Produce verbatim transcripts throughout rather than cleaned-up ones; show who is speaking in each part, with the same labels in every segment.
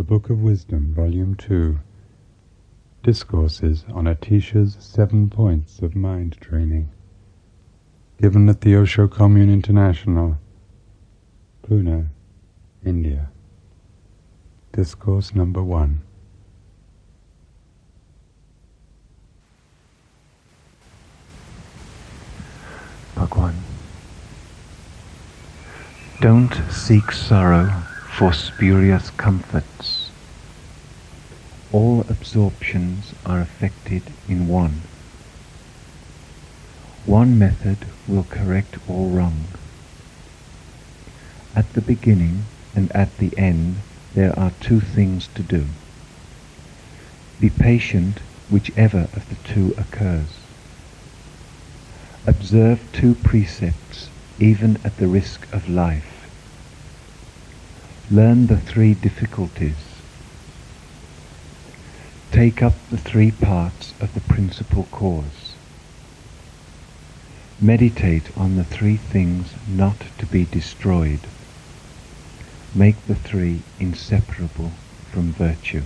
Speaker 1: The Book of Wisdom, Volume two. Discourses on Atisha's Seven Points of Mind Training. Given at the Osho Commune International, Pune, India. Discourse number one.
Speaker 2: Bhagwan, don't seek sorrow for spurious comforts. All absorptions are affected in one. One method will correct all wrong. At the beginning and at the end there are two things to do. Be patient whichever of the two occurs. Observe two precepts even at the risk of life. Learn the three difficulties. Take up the three parts of the principal cause. Meditate on the three things not to be destroyed. Make the three inseparable from virtue.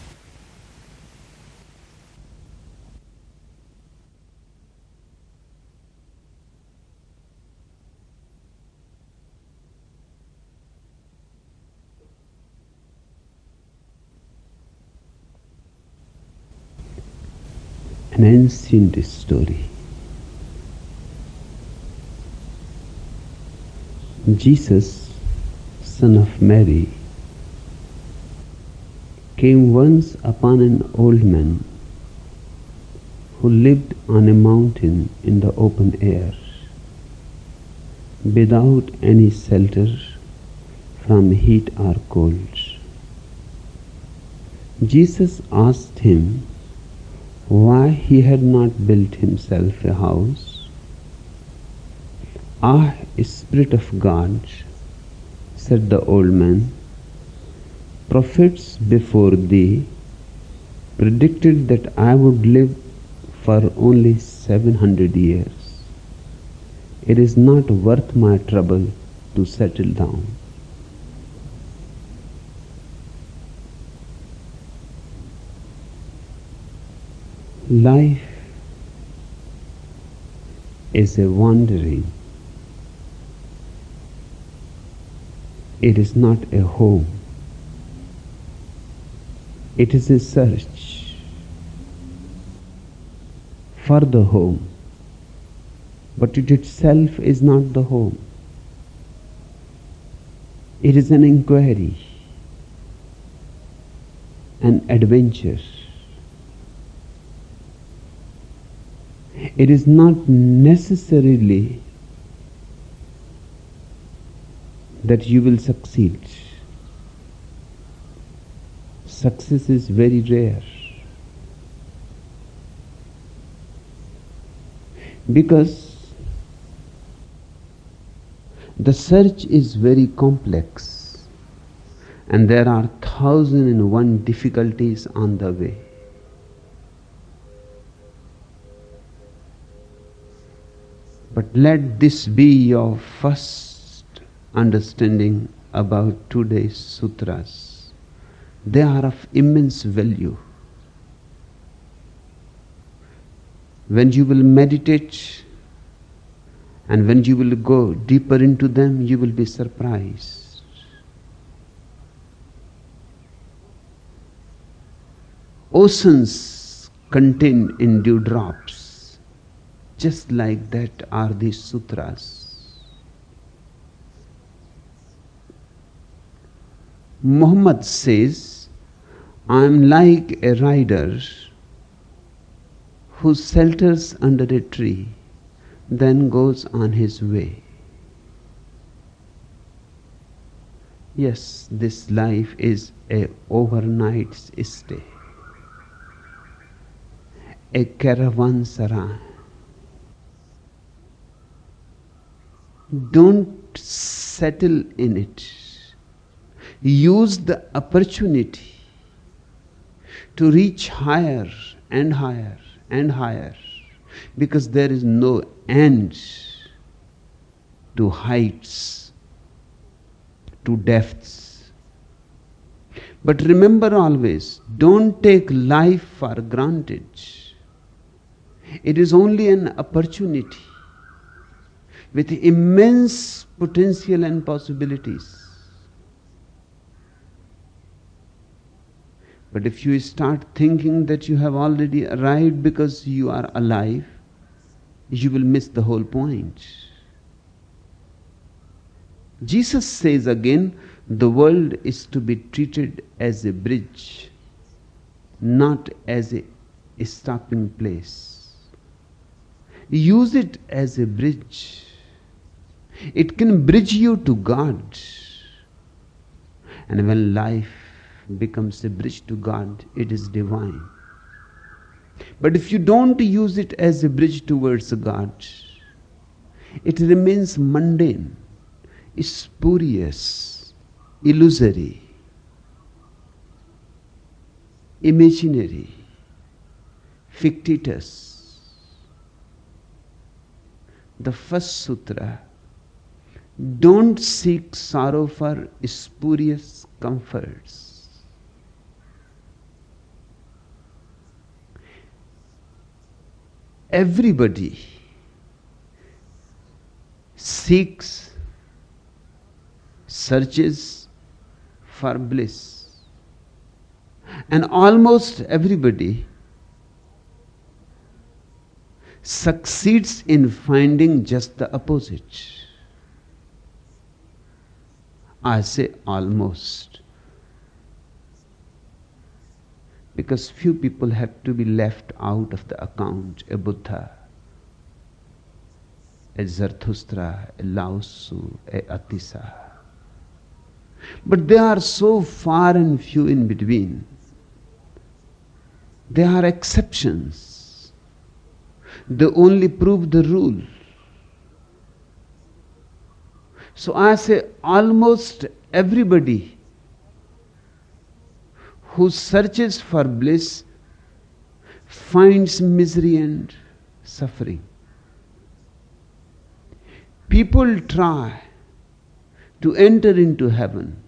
Speaker 3: An ancient story. Jesus, son of Mary, came once upon an old man who lived on a mountain in the open air, without any shelter from heat or cold. Jesus asked him why he had not built himself a house. "Ah, Spirit of God," said the old man, "prophets before thee predicted that I would live for only seven hundred years. It is not worth my trouble to settle down." Life is a wandering. It is not a home. It is a search for the home, but it itself is not the home. It is an inquiry, an adventure. It is not necessarily that you will succeed. Success is very rare, because the search is very complex and there are thousand and one difficulties on the way. But let this be your first understanding about today's sutras. They are of immense value. When you will meditate and when you will go deeper into them, you will be surprised. Oceans contained in dewdrops. Just like that are these sutras. Muhammad says, "I am like a rider who shelters under a tree, then goes on his way." Yes, this life is a overnight stay, a caravanserai. Don't settle in it. Use the opportunity to reach higher and higher and higher, because there is no end to heights, to depths. But remember always, don't take life for granted. It is only an opportunity with immense potential and possibilities. But if you start thinking that you have already arrived because you are alive, you will miss the whole point. Jesus says again, the world is to be treated as a bridge, not as a, a stopping place. Use it as a bridge. It can bridge you to God. And when life becomes a bridge to God, it is divine. But if you don't use it as a bridge towards God, it remains mundane, spurious, illusory, imaginary, fictitious. The first sutra, don't seek sorrow for spurious comforts. Everybody seeks, searches for bliss. And almost everybody succeeds in finding just the opposite. I say almost, because few people have to be left out of the account. A Buddha, a Zarathustra, a Lao Tzu, a Atisa. But they are so far and few in between. They are exceptions. They only prove the rule. So I say almost everybody who searches for bliss finds misery and suffering. People try to enter into heaven,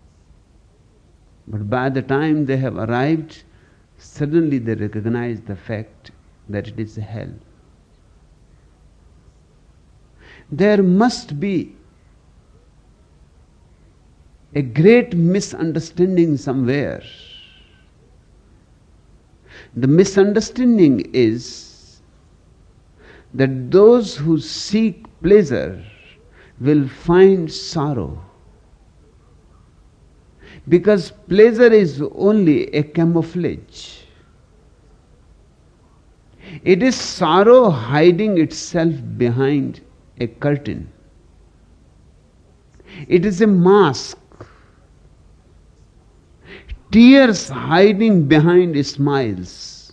Speaker 3: but by the time they have arrived, suddenly they recognize the fact that it is hell. There must be a great misunderstanding somewhere. The misunderstanding is that those who seek pleasure will find sorrow, because pleasure is only a camouflage. It is sorrow hiding itself behind a curtain. It is a mask. Tears hiding behind smiles.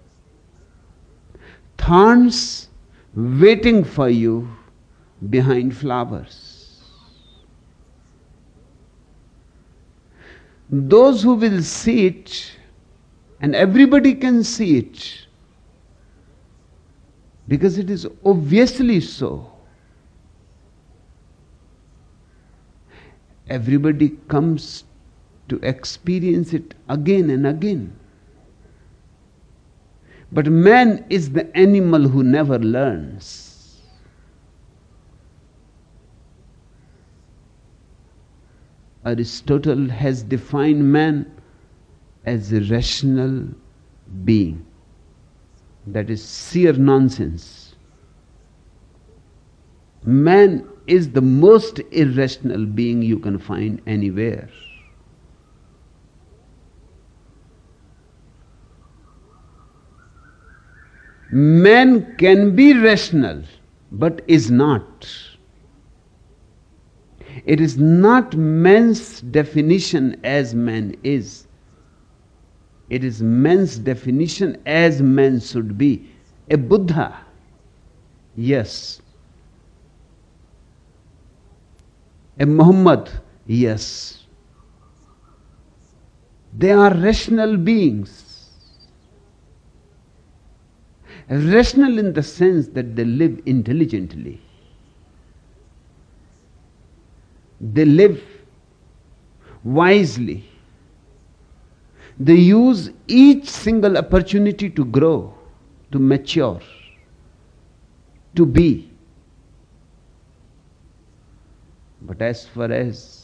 Speaker 3: Thorns waiting for you behind flowers. Those who will see it, and everybody can see it, because it is obviously so. Everybody comes to experience it again and again. But man is the animal who never learns. Aristotle has defined man as a rational being. That is sheer nonsense. Man is the most irrational being you can find anywhere. Man can be rational, but is not. It is not man's definition as man is. It is man's definition as man should be. A Buddha, yes. A Muhammad, yes. They are rational beings. Rational in the sense that they live intelligently. They live wisely. They use each single opportunity to grow, to mature, to be. But as far as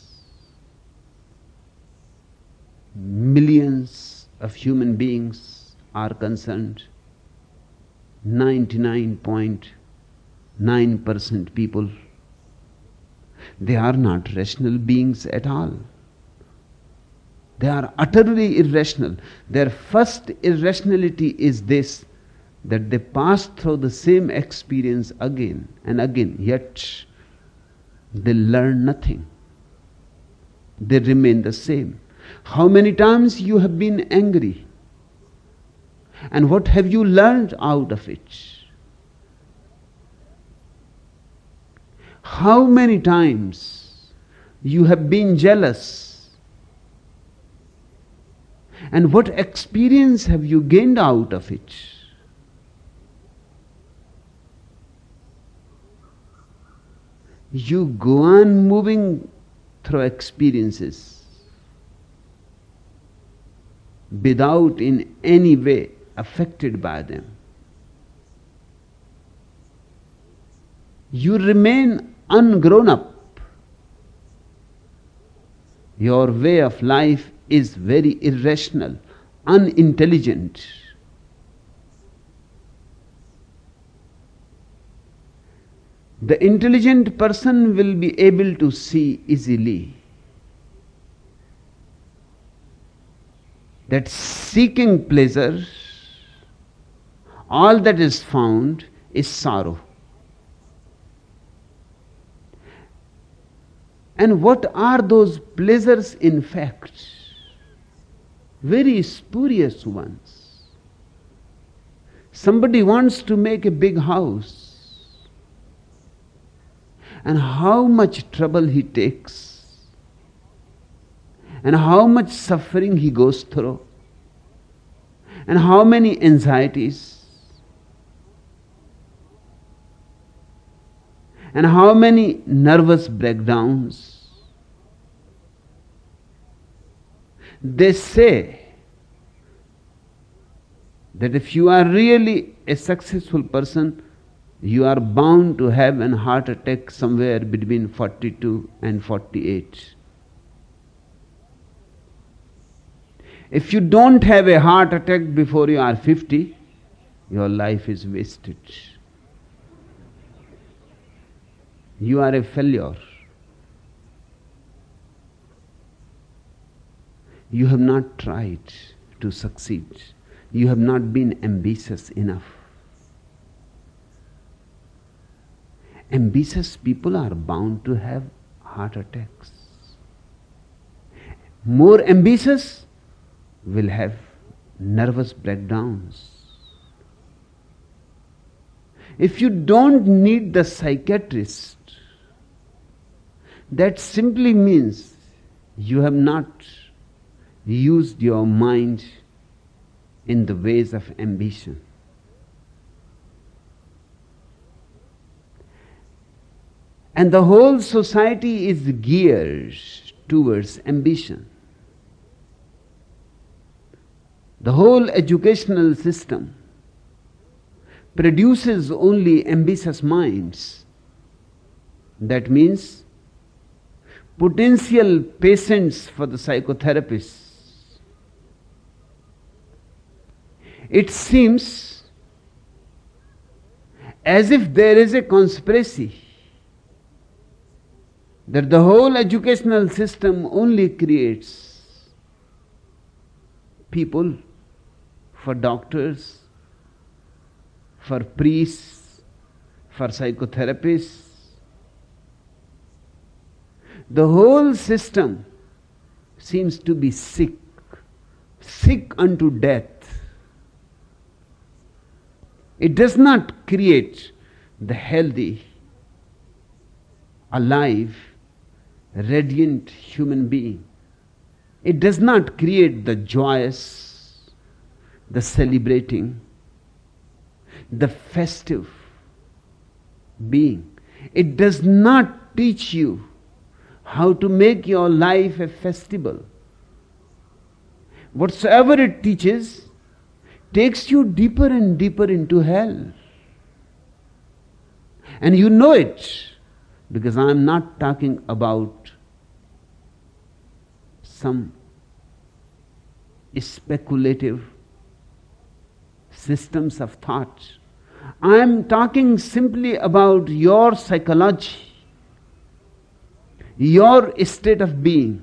Speaker 3: millions of human beings are concerned, ninety-nine point nine percent people, they are not rational beings at all. They are utterly irrational. Their first irrationality is this, that they pass through the same experience again and again, yet they learn nothing. They remain the same. How many times you have been angry? And what have you learned out of it? How many times you have been jealous? And what experience have you gained out of it? You go on moving through experiences without in any way affected by them. You remain ungrown up. Your way of life is very irrational, unintelligent. The intelligent person will be able to see easily that seeking pleasure, all that is found is sorrow. And what are those pleasures in fact? Very spurious ones. Somebody wants to make a big house, and how much trouble he takes, and how much suffering he goes through, and how many anxieties, and how many nervous breakdowns. They say that if you are really a successful person, you are bound to have a heart attack somewhere between forty-two and forty-eight. If you don't have a heart attack before you are fifty, your life is wasted. You are a failure. You have not tried to succeed. You have not been ambitious enough. Ambitious people are bound to have heart attacks. More ambitious will have nervous breakdowns. If you don't need the psychiatrist, that simply means you have not used your mind in the ways of ambition. And the whole society is geared towards ambition. The whole educational system produces only ambitious minds. That means potential patients for the psychotherapists. It seems as if there is a conspiracy that the whole educational system only creates people for doctors, for priests, for psychotherapists. The whole system seems to be sick, sick unto death. It does not create the healthy, alive, radiant human being. It does not create the joyous, the celebrating, the festive being. It does not teach you how to make your life a festival. whatsoever it teaches takes you deeper and deeper into hell. And you know it, because I am not talking about some speculative systems of thought. I am talking simply about your psychology, your state of being.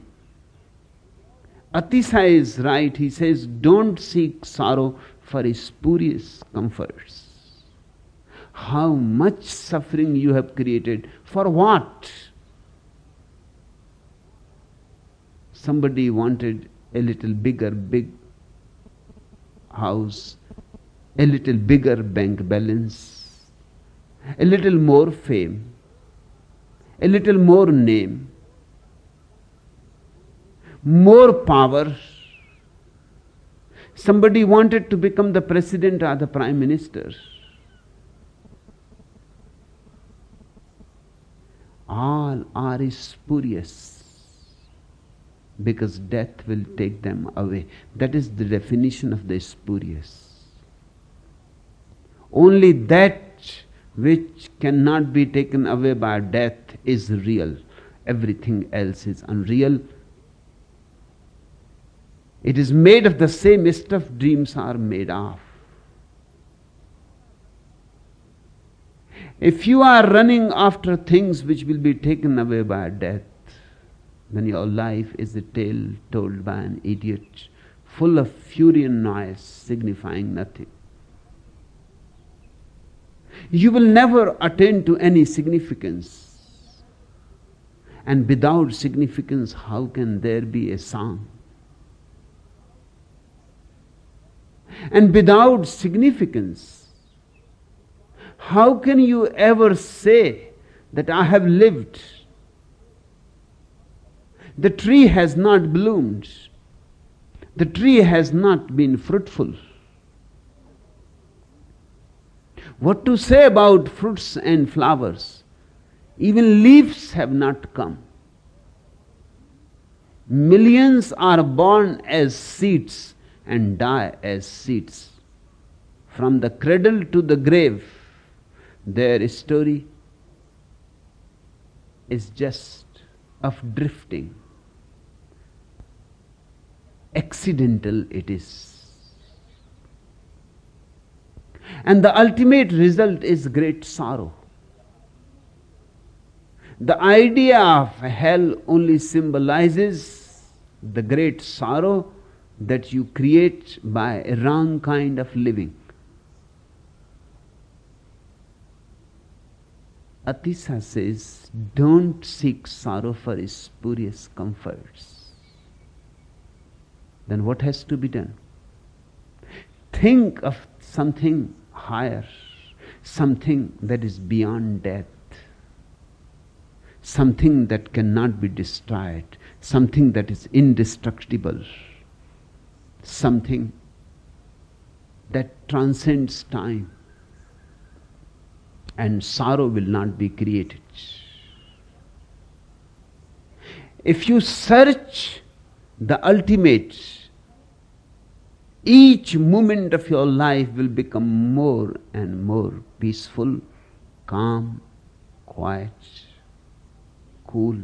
Speaker 3: Atisa is right. He says, don't seek sorrow for spurious comforts. How much suffering you have created. For what? Somebody wanted a little bigger, big house, a little bigger bank balance, a little more fame, a little more name, more power. Somebody wanted to become the president or the prime minister. All are spurious, because death will take them away. That is the definition of the spurious. Only that which cannot be taken away by death is real. Everything else is unreal. It is made of the same stuff dreams are made of. If you are running after things which will be taken away by death, then your life is a tale told by an idiot, full of fury and noise, signifying nothing. You will never attain to any significance. And without significance, how can there be a song? And without significance, how can you ever say that I have lived? The tree has not bloomed. The tree has not been fruitful. What to say about fruits and flowers? Even leaves have not come. Millions are born as seeds and die as seeds. From the cradle to the grave, their story is just of drifting. Accidental it is. And the ultimate result is great sorrow. The idea of hell only symbolizes the great sorrow that you create by a wrong kind of living. Atisa says, don't seek sorrow for spurious comforts. Then what has to be done? Think of something higher, something that is beyond death, something that cannot be destroyed, something that is indestructible, something that transcends time, and sorrow will not be created. If you search the ultimate, each moment of your life will become more and more peaceful, calm, quiet, cool,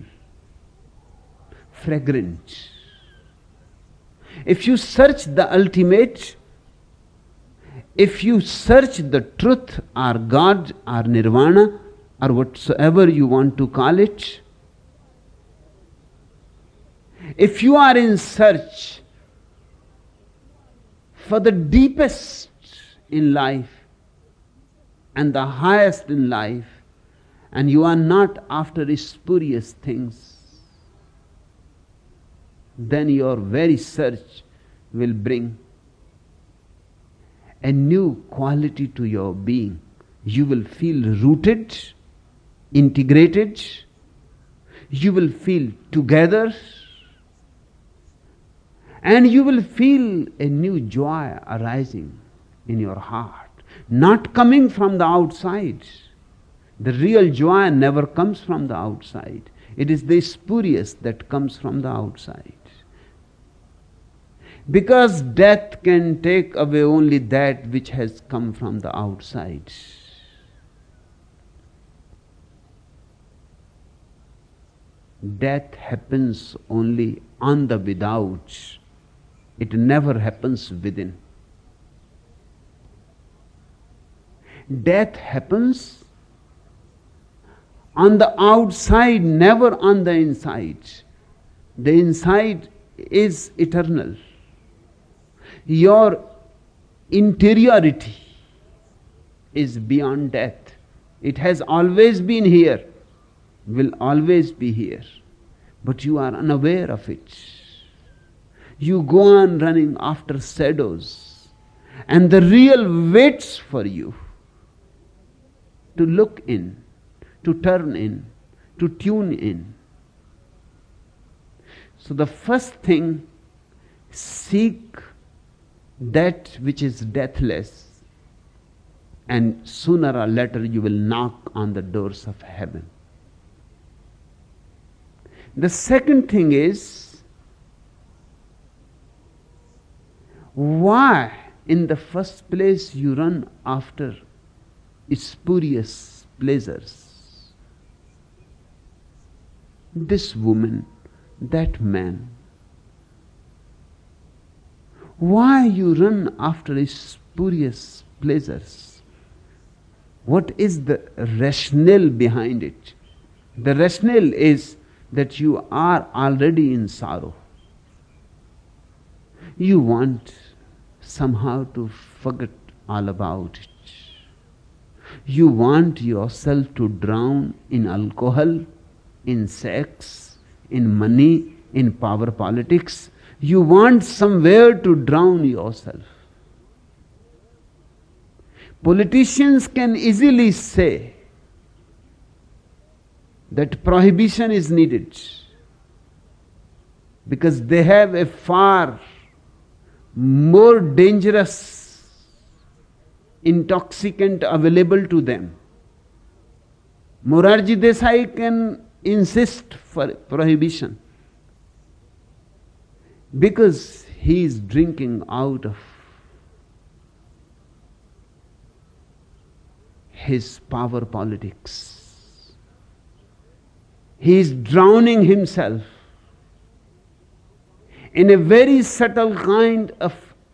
Speaker 3: fragrant. If you search the ultimate, if you search the truth or God or nirvana or whatsoever you want to call it, if you are in search for the deepest in life and the highest in life, and you are not after spurious things, then your very search will bring a new quality to your being. You will feel rooted, integrated, you will feel together, and you will feel a new joy arising in your heart, not coming from the outside. The real joy never comes from the outside. It is the spurious that comes from the outside. Because death can take away only that which has come from the outside. Death happens only on the without. It never happens within. Death happens on the outside, never on the inside. The inside is eternal. Your interiority is beyond death. It has always been here, will always be here, but you are unaware of it. You go on running after shadows, and the real waits for you to look in, to turn in, to tune in. So the first thing, seek that which is deathless, and sooner or later you will knock on the doors of heaven. The second thing is, why in the first place you run after spurious pleasures? This woman, that man. Why you run after spurious pleasures? What is the rationale behind it? The rationale is that you are already in sorrow. You want somehow to forget all about it. You want yourself to drown in alcohol, in sex, in money, in power politics. You want somewhere to drown yourself. Politicians can easily say that prohibition is needed because they have a far more dangerous intoxicant available to them. Morarji Desai can insist for prohibition because he is drinking out of his power politics. He is drowning himself in a very subtle kind of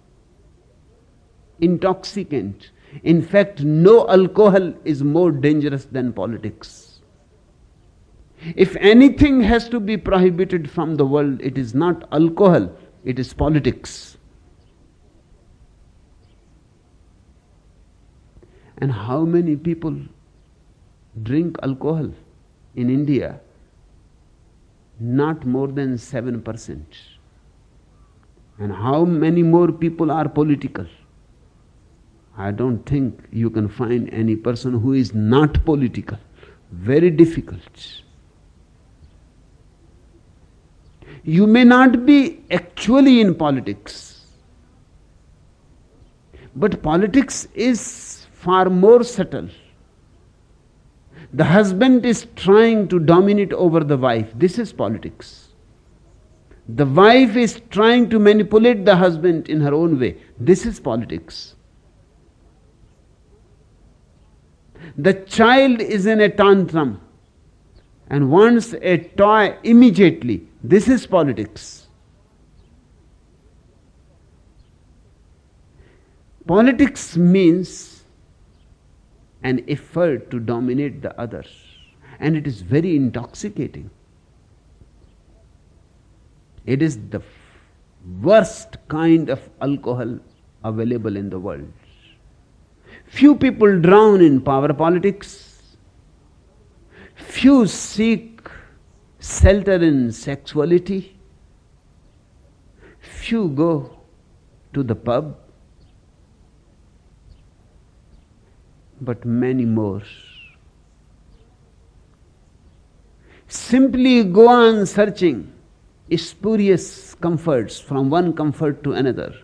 Speaker 3: intoxicant. In fact, no alcohol is more dangerous than politics. If anything has to be prohibited from the world, it is not alcohol, it is politics. And how many people drink alcohol in India? Not more than seven percent. And how many more people are political? I don't think you can find any person who is not political. Very difficult. You may not be actually in politics, but politics is far more subtle. The husband is trying to dominate over the wife. This is politics. The wife is trying to manipulate the husband in her own way. This is politics. The child is in a tantrum and wants a toy immediately. This is politics. Politics means an effort to dominate the other, and it is very intoxicating. It is the worst kind of alcohol available in the world. Few people drown in power politics. Few seek shelter in sexuality. Few go to the pub. But many more simply go on searching spurious comforts from one comfort to another.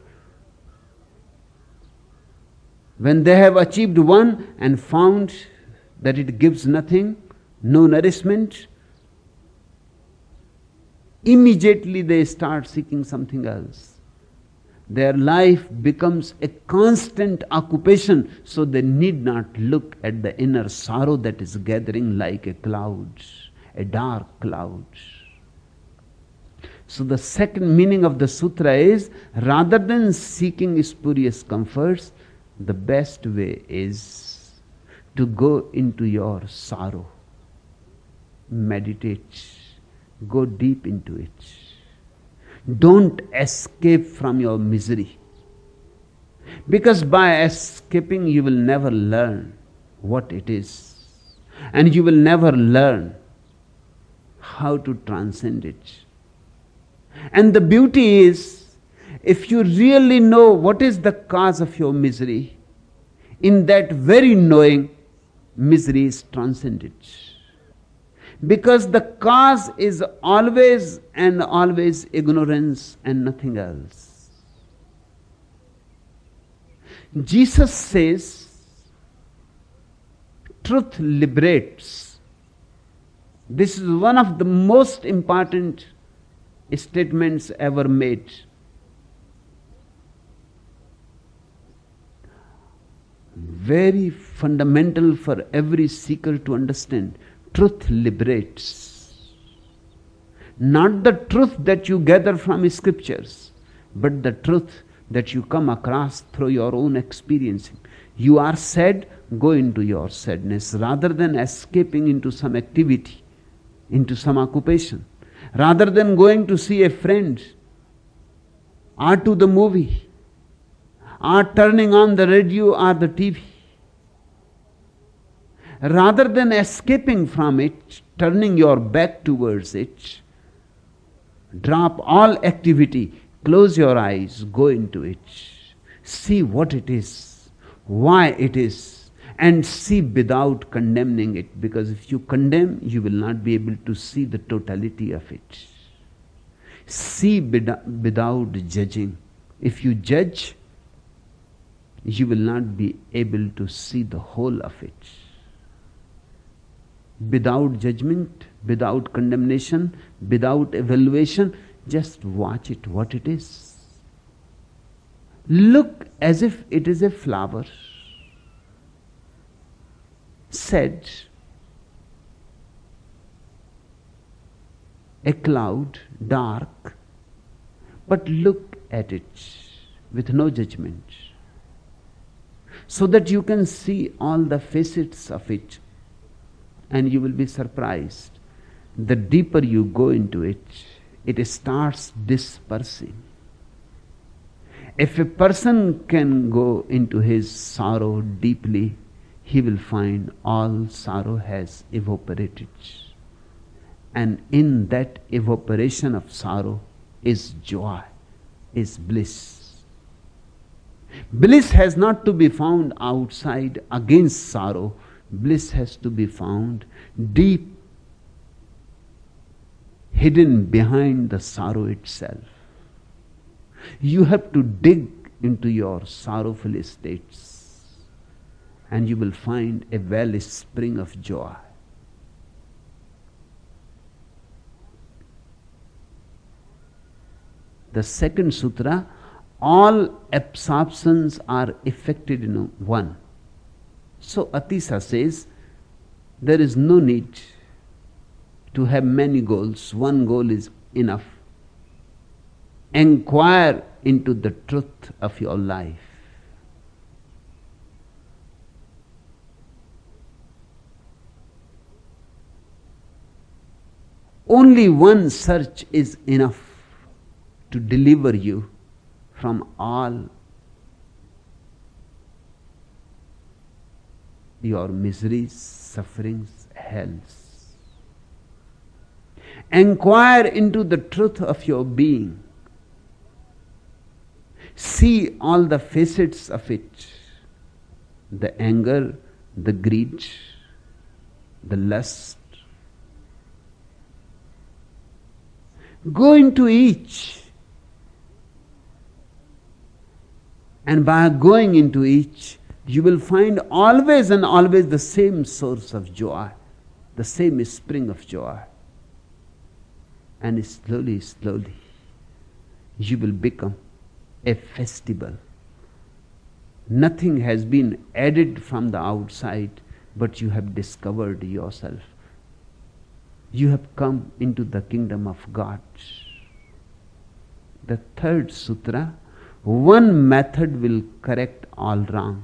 Speaker 3: When they have achieved one and found that it gives nothing, no nourishment, immediately they start seeking something else. Their life becomes a constant occupation, so they need not look at the inner sorrow that is gathering like a cloud, a dark cloud. So the second meaning of the sutra is, rather than seeking spurious comforts, the best way is to go into your sorrow. Meditate. Go deep into it. Don't escape from your misery. Because by escaping you will never learn what it is. And you will never learn how to transcend it. And the beauty is, if you really know what is the cause of your misery, in that very knowing, misery is transcended. Because the cause is always and always ignorance and nothing else. Jesus says, truth liberates. This is one of the most important statements ever made. Very fundamental for every seeker to understand. Truth liberates. Not the truth that you gather from scriptures, but the truth that you come across through your own experiencing. You are sad, go into your sadness, rather than escaping into some activity, into some occupation. Rather than going to see a friend, or to the movie, or turning on the radio or the T V. Rather than escaping from it, turning your back towards it, drop all activity, close your eyes, go into it. See what it is, why it is, and see without condemning it. Because if you condemn, you will not be able to see the totality of it. See without judging. If you judge, you will not be able to see the whole of it. Without judgment, without condemnation, without evaluation, just watch it, what it is. Look as if it is a flower. Sad, a cloud, dark, but look at it with no judgment, so that you can see all the facets of it, and you will be surprised. The deeper you go into it, it starts dispersing. If a person can go into his sorrow deeply, he will find all sorrow has evaporated. And in that evaporation of sorrow is joy, is bliss. Bliss has not to be found outside against sorrow. Bliss has to be found deep, hidden behind the sorrow itself. You have to dig into your sorrowful states, and you will find a well spring of joy. The second sutra, all absorptions are effected in one. So Atisa says, there is no need to have many goals. One goal is enough. Inquire into the truth of your life. Only one search is enough to deliver you from all your miseries, sufferings, hells. Inquire into the truth of your being. See all the facets of it. The anger, the greed, the lust. Go into each. And by going into each, you will find always and always the same source of joy, the same spring of joy. And slowly, slowly, you will become a festival. Nothing has been added from the outside, but you have discovered yourself. You have come into the kingdom of God. The third sutra, one method will correct all wrong.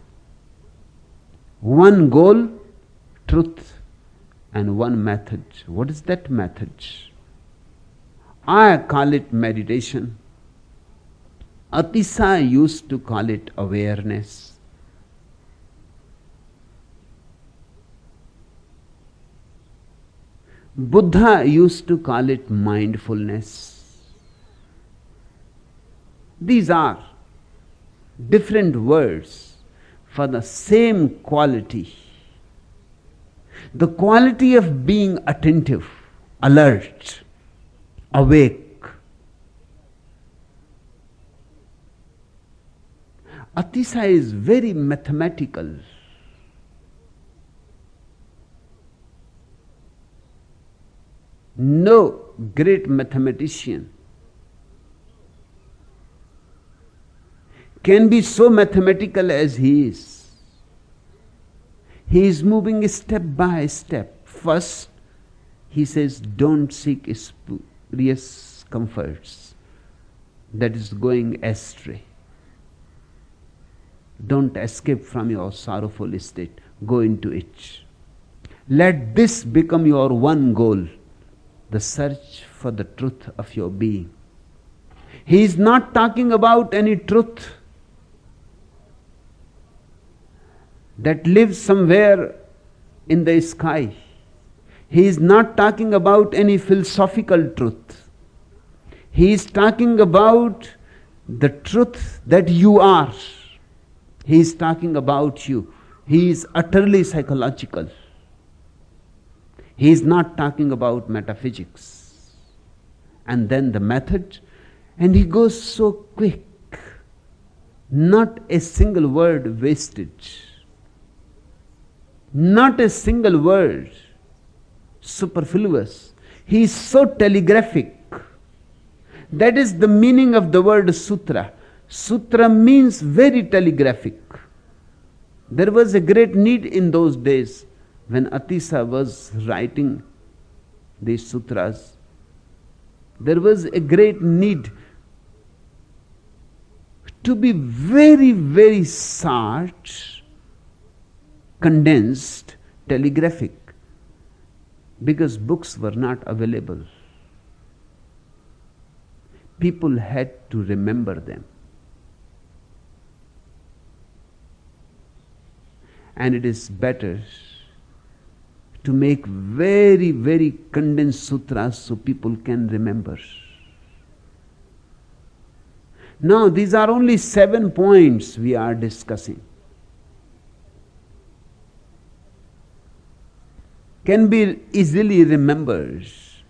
Speaker 3: One goal, truth, and one method. What is that method? I call it meditation. Atisa used to call it awareness. Buddha used to call it mindfulness. These are different words for the same quality. The quality of being attentive, alert, awake. Atisa is very mathematical. No great mathematician can be so mathematical as he is. He is moving step by step. First, he says, don't seek spurious comforts. That is going astray. Don't escape from your sorrowful state. Go into it. Let this become your one goal. The search for the truth of your being. He is not talking about any truth that lives somewhere in the sky. He is not talking about any philosophical truth. He is talking about the truth that you are. He is talking about you. He is utterly psychological. He is not talking about metaphysics. And then the method, and he goes so quick. Not a single word wasted. Not a single word superfluous. He is so telegraphic. That is the meaning of the word sutra. Sutra means very telegraphic. There was a great need in those days when Atisa was writing these sutras. There was a great need to be very, very short, condensed, telegraphic, because books were not available. People had to remember them. And it is better to make very, very condensed sutras so people can remember. Now, these are only seven points we are discussing. Can be easily remembered.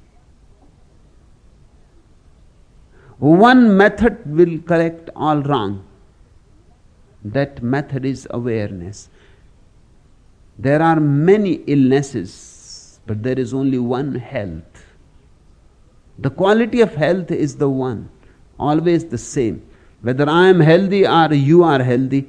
Speaker 3: One method will correct all wrong. That method is awareness. There are many illnesses, but there is only one health. The quality of health is the one, always the same. Whether I am healthy or you are healthy,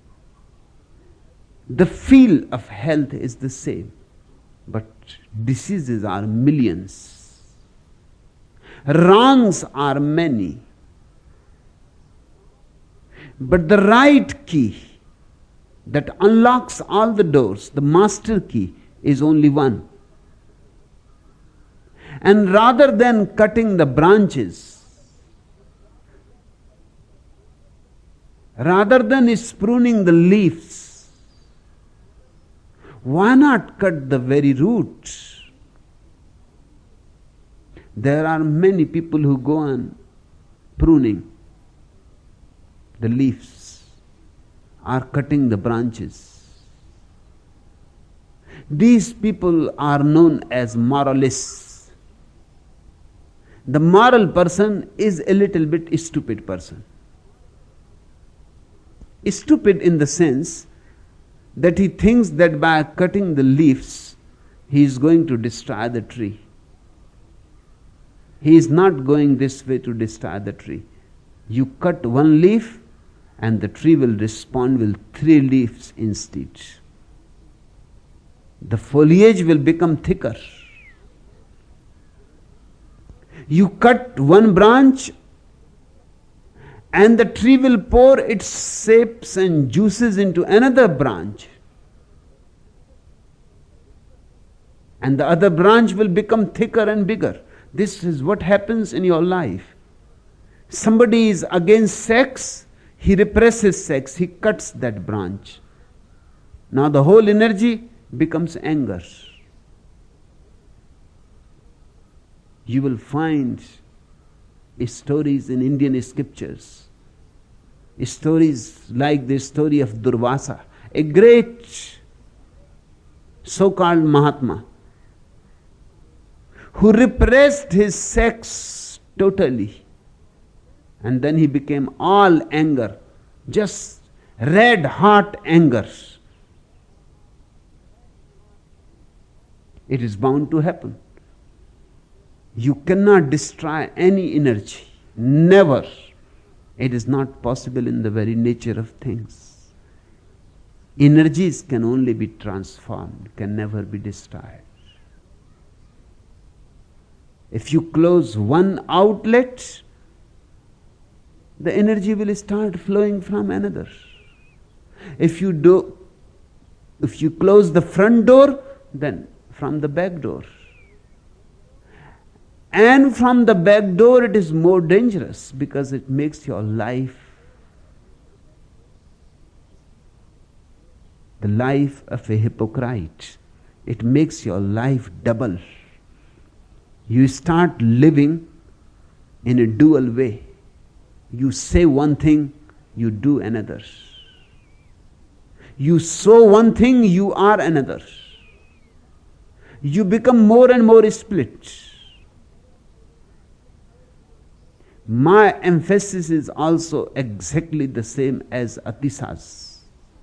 Speaker 3: the feel of health is the same. But diseases are millions. Wrongs are many. But the right key that unlocks all the doors, the master key, is only one. And rather than cutting the branches, rather than pruning the leaves, why not cut the very root? There are many people who go on pruning the leaves, are cutting the branches. These people are known as moralists. The moral person is a little bit stupid person. Stupid in the sense that he thinks that by cutting the leaves, he is going to destroy the tree. He is not going this way to destroy the tree. You cut one leaf and the tree will respond with three leaves instead. The foliage will become thicker. You cut one branch and the tree will pour its saps and juices into another branch. And the other branch will become thicker and bigger. This is what happens in your life. Somebody is against sex, he represses sex, he cuts that branch. Now the whole energy becomes anger. You will find stories in Indian scriptures, stories like the story of Durvasa, a great so-called Mahatma, who repressed his sex totally, and then he became all anger, just red hot anger. It is bound to happen. You cannot destroy any energy, never. It is not possible in the very nature of things. Energies can only be transformed, can never be destroyed. If you close one outlet, the energy will start flowing from another. If you do, if you close the front door, then from the back door. And from the back door it is more dangerous because it makes your life the life of a hypocrite. It makes your life double. You start living in a dual way. You say one thing, you do another. You sow one thing, you are another. You become more and more split. My emphasis is also exactly the same as Atisa's.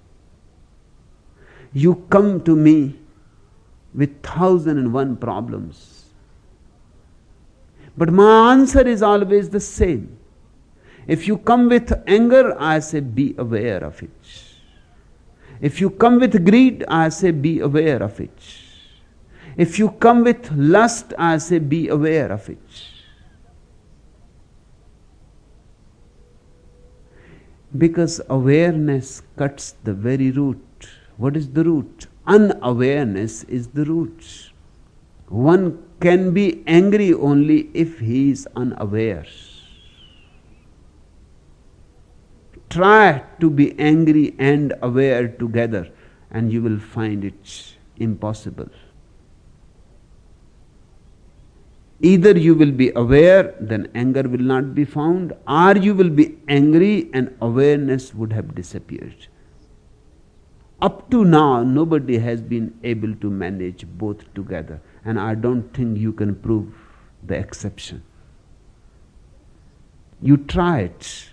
Speaker 3: You come to me with thousand and one problems, but my answer is always the same. If you come with anger, I say be aware of it. If you come with greed, I say be aware of it. If you come with lust, I say be aware of it. Because awareness cuts the very root. What is the root? Unawareness is the root. One can be angry only if he is unaware. Try to be angry and aware together, and you will find it impossible. Either you will be aware, then anger will not be found, or you will be angry and awareness would have disappeared. Up to now, nobody has been able to manage both together, and I don't think you can prove the exception. You try it.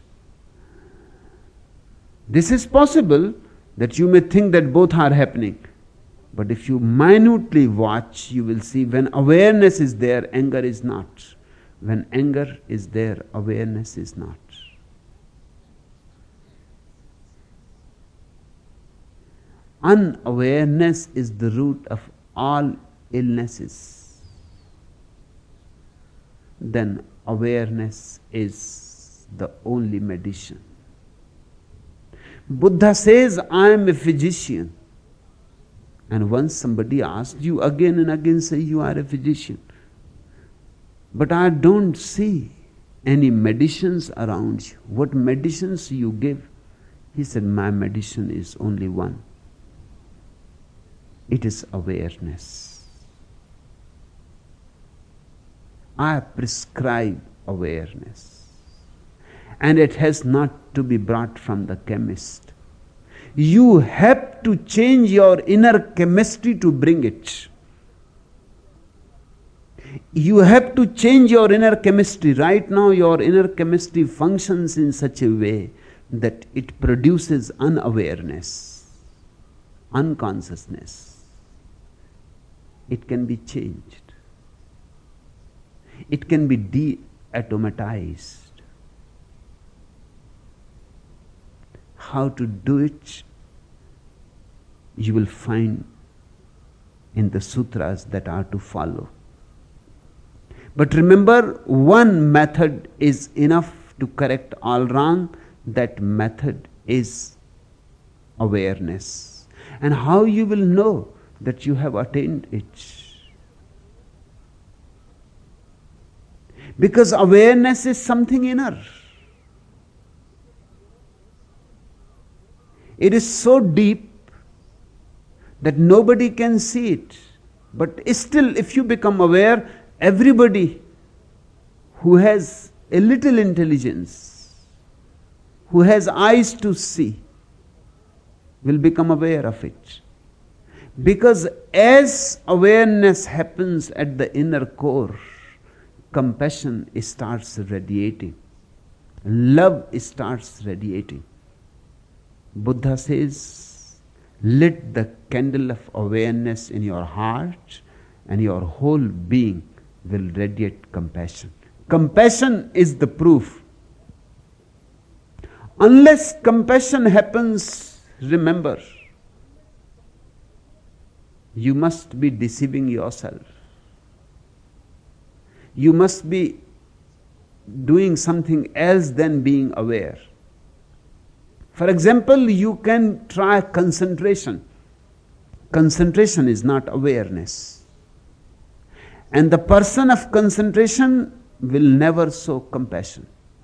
Speaker 3: This is possible that you may think that both are happening. But if you minutely watch, you will see when awareness is there, anger is not. When anger is there, awareness is not. Unawareness is the root of all illnesses. Then awareness is the only medicine. Buddha says, I am a physician. And once somebody asked you again and again, say you are a physician. But I don't see any medicines around you. What medicines you give? He said, my medicine is only one. It is awareness. I prescribe awareness. And it has not to be brought from the chemist. You have to change your inner chemistry to bring it. You have to change your inner chemistry. Right now, your inner chemistry functions in such a way that it produces unawareness, unconsciousness. It can be changed. It can be de-atomatized. how to do it, you will find in the sutras that are to follow. But remember, one method is enough to correct all wrong. That method is awareness. And how you will know that you have attained it? Because awareness is something inner. It is so deep that nobody can see it. But still, if you become aware, everybody who has a little intelligence, who has eyes to see, will become aware of it. Because as awareness happens at the inner core, compassion starts radiating. Love starts radiating. Buddha says, lit the candle of awareness in your heart and your whole being will radiate compassion. Compassion is the proof. Unless compassion happens, remember, you must be deceiving yourself. You must be doing something else than being aware. For example, you can try concentration. Concentration is not awareness. And the person of concentration will never show compassion.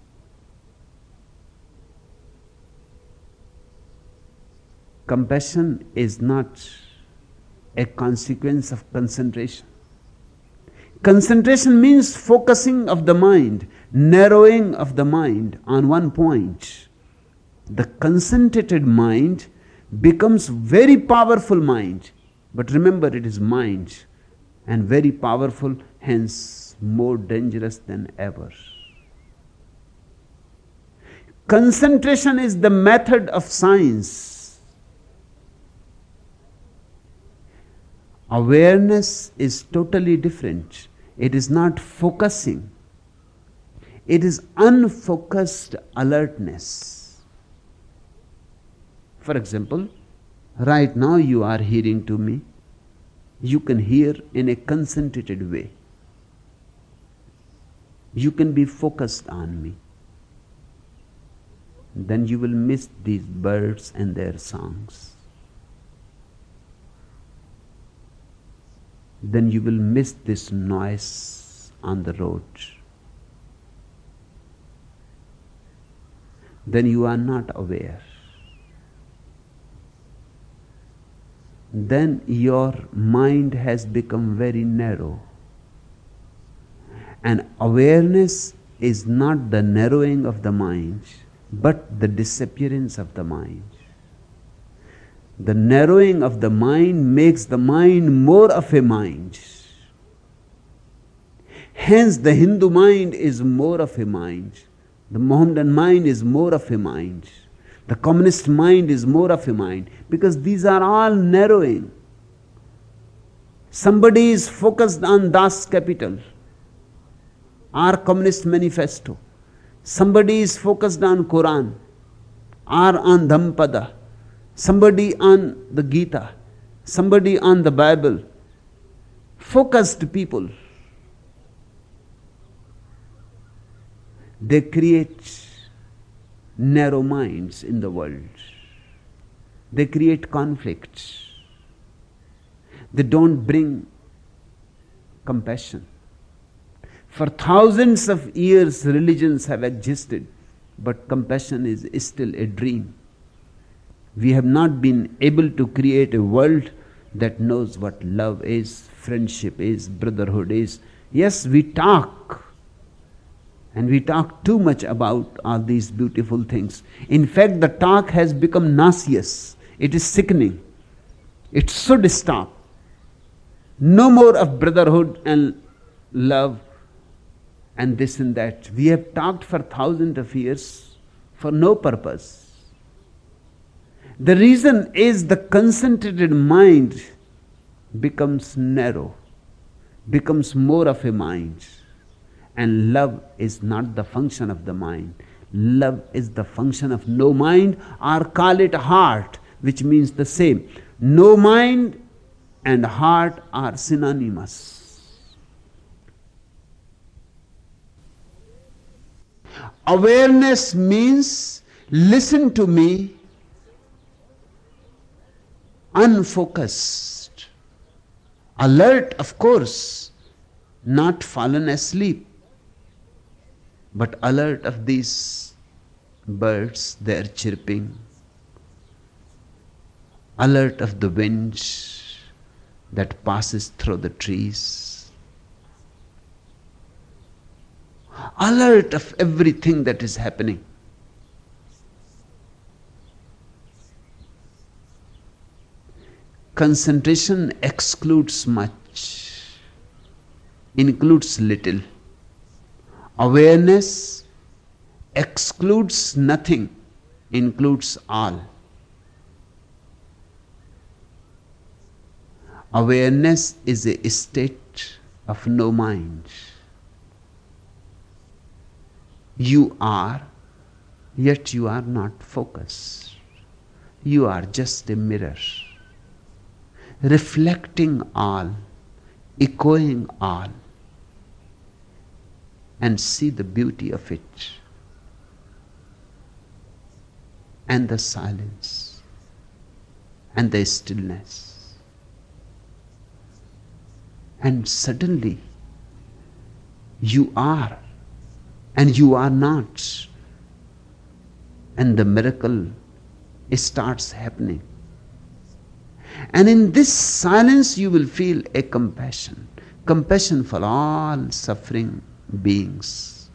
Speaker 3: Compassion is not a consequence of concentration. Concentration means focusing of the mind, narrowing of the mind on one point. The concentrated mind becomes very powerful mind. But remember, it is mind, and very powerful, hence more dangerous than ever. Concentration is the method of science. Awareness is totally different. It is not focusing. It is unfocused alertness. For example, right now you are hearing to me. You can hear in a concentrated way. You can be focused on me. Then you will miss these birds and their songs. Then you will miss this noise on the road. Then you are not aware. Then your mind has become very narrow. And awareness is not the narrowing of the mind, but the disappearance of the mind. The narrowing of the mind makes the mind more of a mind. Hence, the Hindu mind is more of a mind. The Mohammedan mind is more of a mind. The communist mind is more of a mind. Because these are all narrowing. Somebody is focused on Das Kapital, our Communist Manifesto. Somebody is focused on Quran, or on Dhampada. Somebody on the Gita. Somebody on the Bible. Focused people. They create narrow minds in the world. They create conflicts. They don't bring compassion. For thousands of years, religions have existed, but compassion is still a dream. We have not been able to create a world that knows what love is, friendship is, brotherhood is. Yes, we talk. And we talk too much about all these beautiful things. In fact, the talk has become nauseous. It is sickening. It should stop. No more of brotherhood and love and this and that. We have talked for thousands of years for no purpose. The reason is the concentrated mind becomes narrow, becomes more of a mind. And love is not the function of the mind. Love is the function of no mind, or call it heart, which means the same. No mind and heart are synonymous. Awareness means listen to me, unfocused, alert, of course, not fallen asleep, but alert of these birds, their chirping, alert of the wind that passes through the trees, alert of everything that is happening. Concentration excludes much, includes little. Awareness excludes nothing, includes all. Awareness is a state of no mind. You are, yet you are not focused. You are just a mirror, reflecting all, echoing all, and see the beauty of it, and the silence, and the stillness. And suddenly you are, and you are not, and the miracle starts happening. And in this silence you will feel a compassion, compassion for all suffering beings.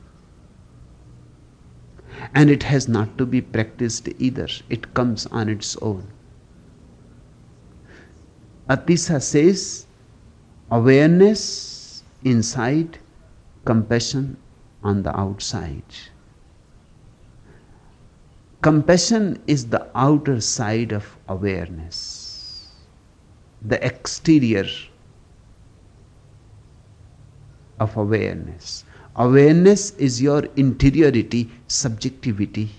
Speaker 3: And it has not to be practiced either, it comes on its own. Atisa says, awareness inside, compassion on the outside. Compassion is the outer side of awareness, the exterior of awareness. Awareness is your interiority, subjectivity.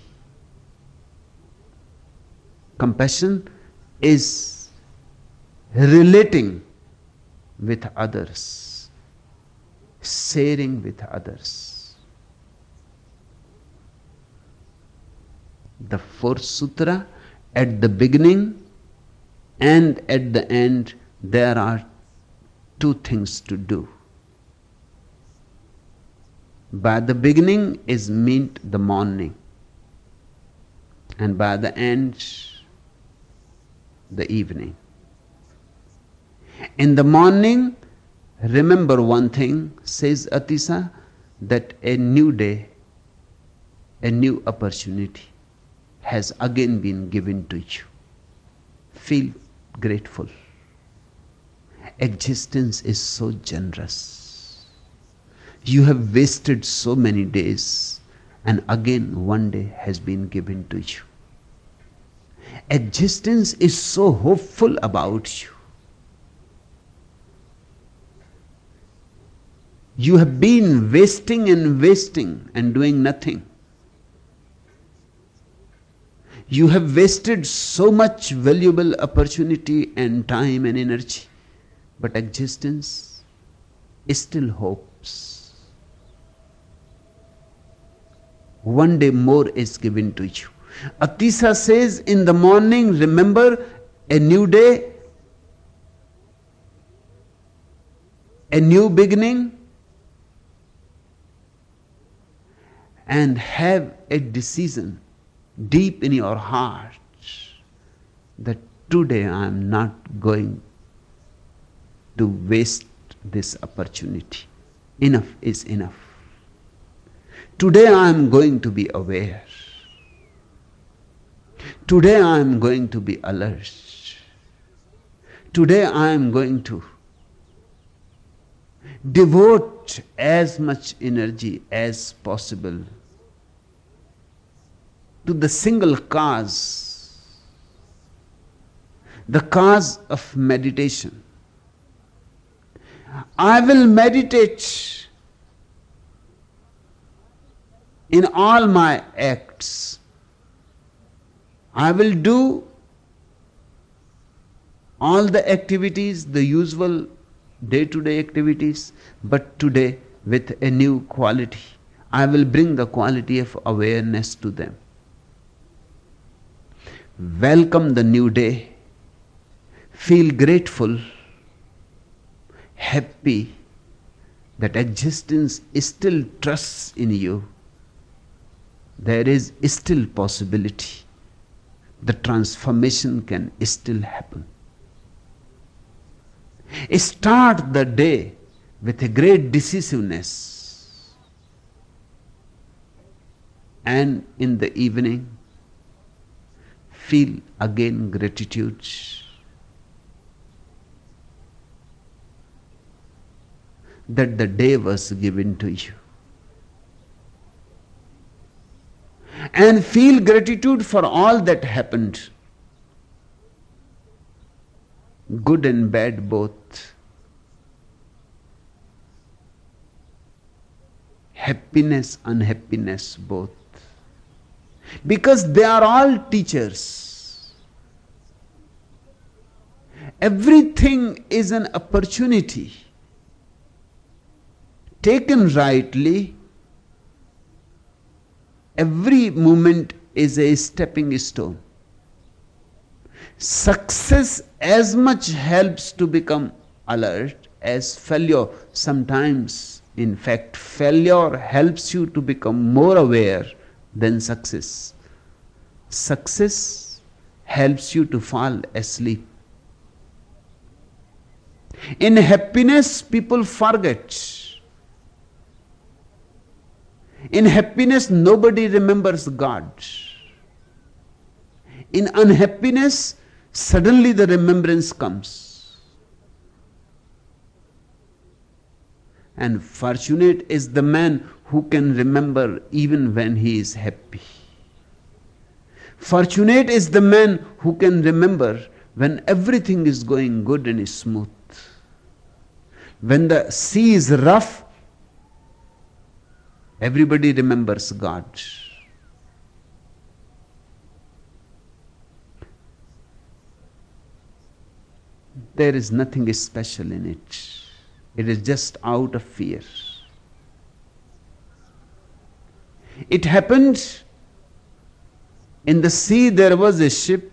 Speaker 3: Compassion is relating with others, sharing with others. The fourth sutra, at the beginning and at the end, there are two things to do. By the beginning is meant the morning, and by the end, the evening. In the morning, remember one thing, says Atisa, that a new day, a new opportunity has again been given to you. Feel grateful. Existence is so generous. You have wasted so many days, and again one day has been given to you. Existence is so hopeful about you. You have been wasting and wasting and doing nothing. You have wasted so much valuable opportunity and time and energy, but existence still hopes. One day more is given to you. Atisa says, in the morning, remember a new day, a new beginning, and have a decision deep in your heart that today I am not going to waste this opportunity. Enough is enough. Today I am going to be aware. Today I am going to be alert. Today I am going to devote as much energy as possible to the single cause, the cause of meditation. I will meditate in all my acts. I will do all the activities, the usual day-to-day activities, but today with a new quality. I will bring the quality of awareness to them. Welcome the new day. Feel grateful, happy that existence still trusts in you. There is still possibility. The transformation can still happen. Start the day with a great decisiveness, and in the evening feel again gratitude. That the day was given to you. And feel gratitude for all that happened, good and bad both. Happiness, unhappiness both. Because they are all teachers. Everything is an opportunity. Taken rightly, every moment is a stepping stone. Success as much helps to become alert as failure. Sometimes, in fact, failure helps you to become more aware than success. Success helps you to fall asleep. In happiness, people forget. In happiness, nobody remembers God. In unhappiness, suddenly the remembrance comes. And fortunate is the man who can remember even when he is happy. Fortunate is the man who can remember when everything is going good and smooth. When the sea is rough, everybody remembers God. There is nothing special in it. It is just out of fear. It happened in the sea. There was a ship.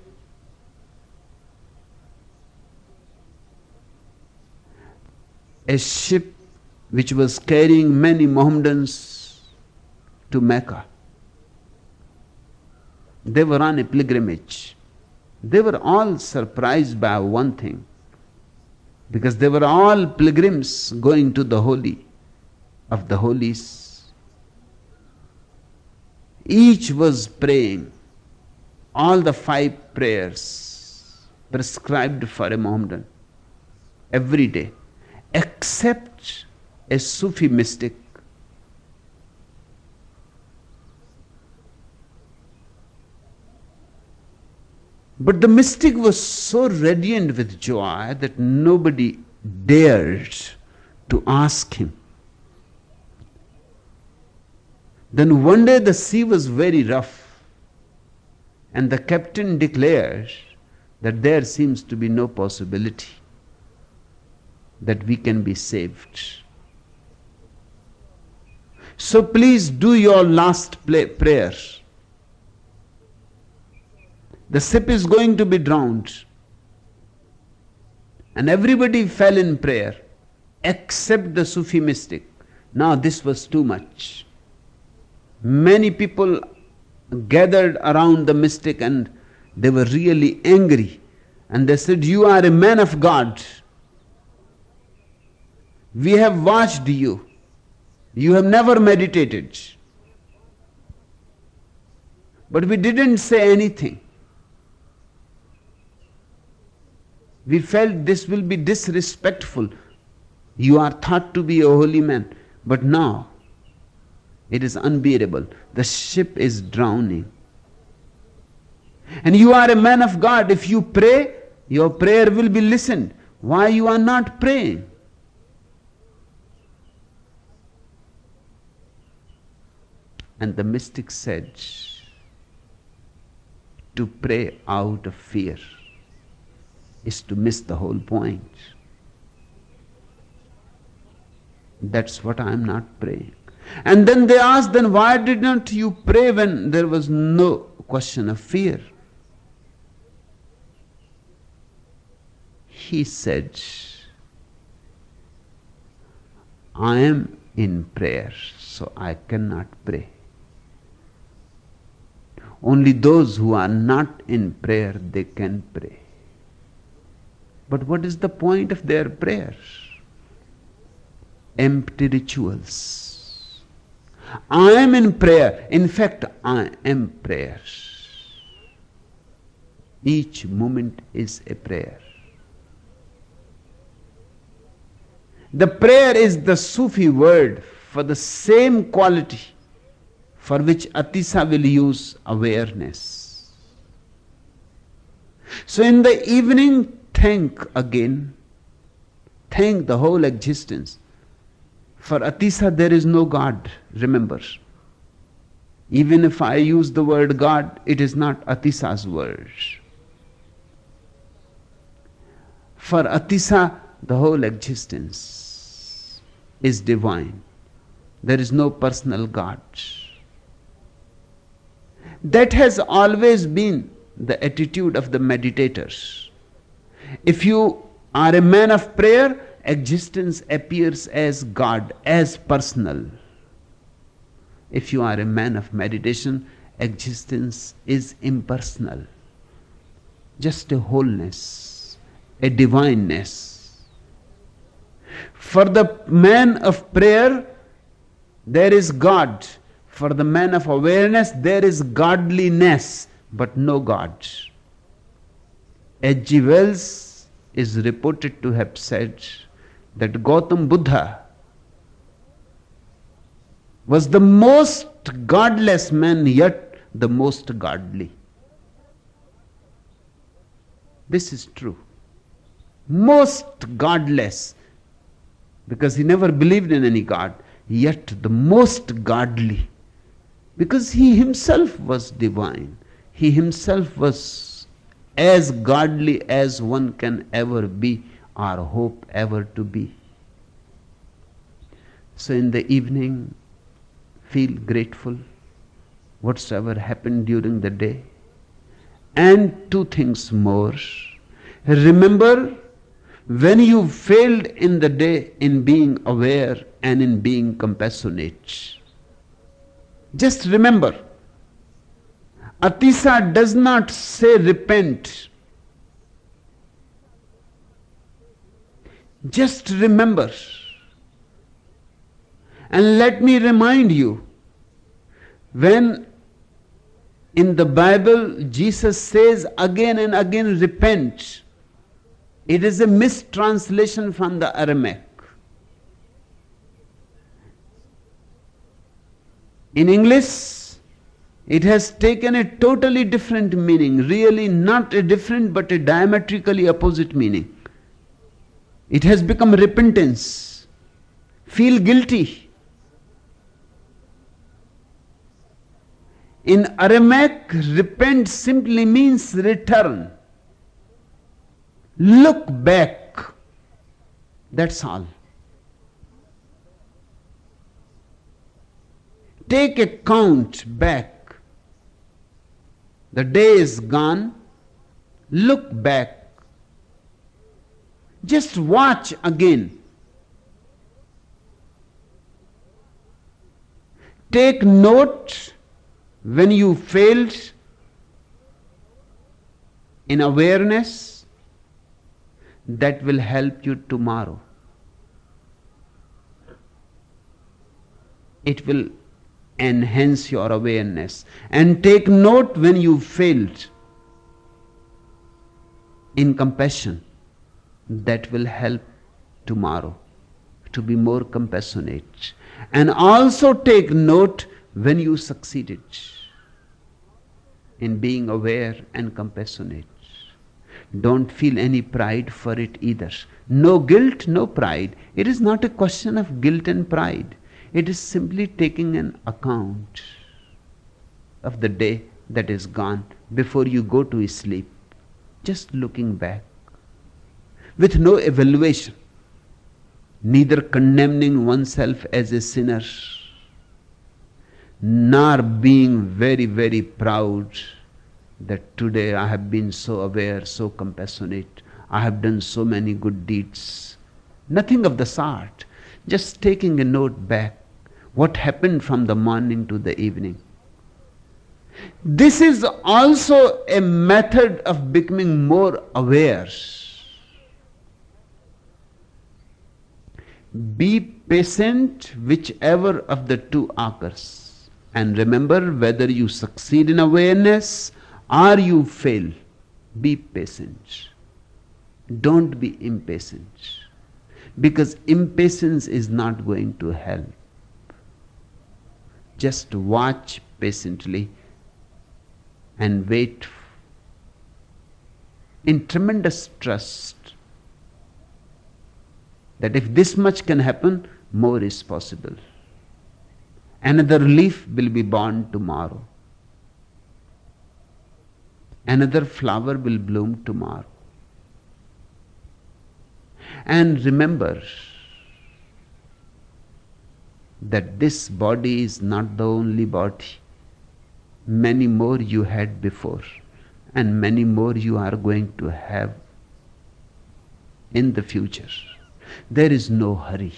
Speaker 3: A ship which was carrying many Mohammedans to Mecca. They were on a pilgrimage. They were all surprised by one thing, because they were all pilgrims going to the holy of the holies. Each was praying all the five prayers prescribed for a Mohammedan every day, except a Sufi mystic. But the mystic was so radiant with joy that nobody dared to ask him. Then one day the sea was very rough, and the captain declared that there seems to be no possibility that we can be saved. So please do your last play, prayer. The ship is going to be drowned. And everybody fell in prayer except the Sufi mystic. Now this was too much. Many people gathered around the mystic and they were really angry. And they said, "You are a man of God. We have watched you. You have never meditated. But we didn't say anything. We felt this will be disrespectful. You are thought to be a holy man. But now, it is unbearable. The ship is drowning. And you are a man of God. If you pray, your prayer will be listened. Why you are not praying?" And the mystic said, to pray out of fear is to miss the whole point. That's what I am not praying. And then they asked, then why did not you pray when there was no question of fear? He said, I am in prayer, so I cannot pray. Only those who are not in prayer, they can pray. But what is the point of their prayer? Empty rituals. I am in prayer. In fact, I am prayer. Each moment is a prayer. The prayer is the Sufi word for the same quality for which Atisa will use awareness. So in the evening, thank again, thank the whole existence. For Atisa there is no God, remember. Even if I use the word God, it is not Atisa's word. For Atisa, the whole existence is divine. There is no personal God. That has always been the attitude of the meditators. If you are a man of prayer, existence appears as God, as personal. If you are a man of meditation, existence is impersonal. Just a wholeness, a divineness. For the man of prayer, there is God. For the man of awareness, there is godliness, but no God. H G Wells is reported to have said that Gautam Buddha was the most godless man, yet the most godly. This is true. Most godless, because he never believed in any God, yet the most godly, because he himself was divine. He himself was as godly as one can ever be or hope ever to be. So in the evening, feel grateful whatsoever happened during the day. And two things more. Remember, when you failed in the day in being aware and in being compassionate, just remember, Atisa does not say repent. Just remember. And let me remind you, when in the Bible Jesus says again and again repent, it is a mistranslation from the Aramaic. In English, it has taken a totally different meaning, really not a different but a diametrically opposite meaning. It has become repentance, feel guilty. In Aramaic, repent simply means return. Look back. That's all. Take a count back. The day is gone. Look back. Just watch again. Take note when you failed in awareness. That will help you tomorrow. It will enhance your awareness. And take note when you failed in compassion. That will help tomorrow to be more compassionate. And also take note when you succeeded in being aware and compassionate. Don't feel any pride for it either. No guilt, no pride. It is not a question of guilt and pride. It is simply taking an account. of the day that is gone before you go to sleep. Just looking back with no evaluation, neither condemning oneself as a sinner, nor being very, very proud that today I have been so aware, so compassionate, I have done so many good deeds. Nothing of the sort. Just taking a note back, what happened from the morning to the evening. This is also a method of becoming more aware. Be patient whichever of the two occurs. And remember, whether you succeed in awareness or you fail, be patient. Don't be impatient. Because impatience is not going to help. Just watch patiently and wait in tremendous trust that if this much can happen, more is possible. Another leaf will be born tomorrow. Another flower will bloom tomorrow. And remember that this body is not the only body. Many more you had before, and many more you are going to have in the future. There is no hurry.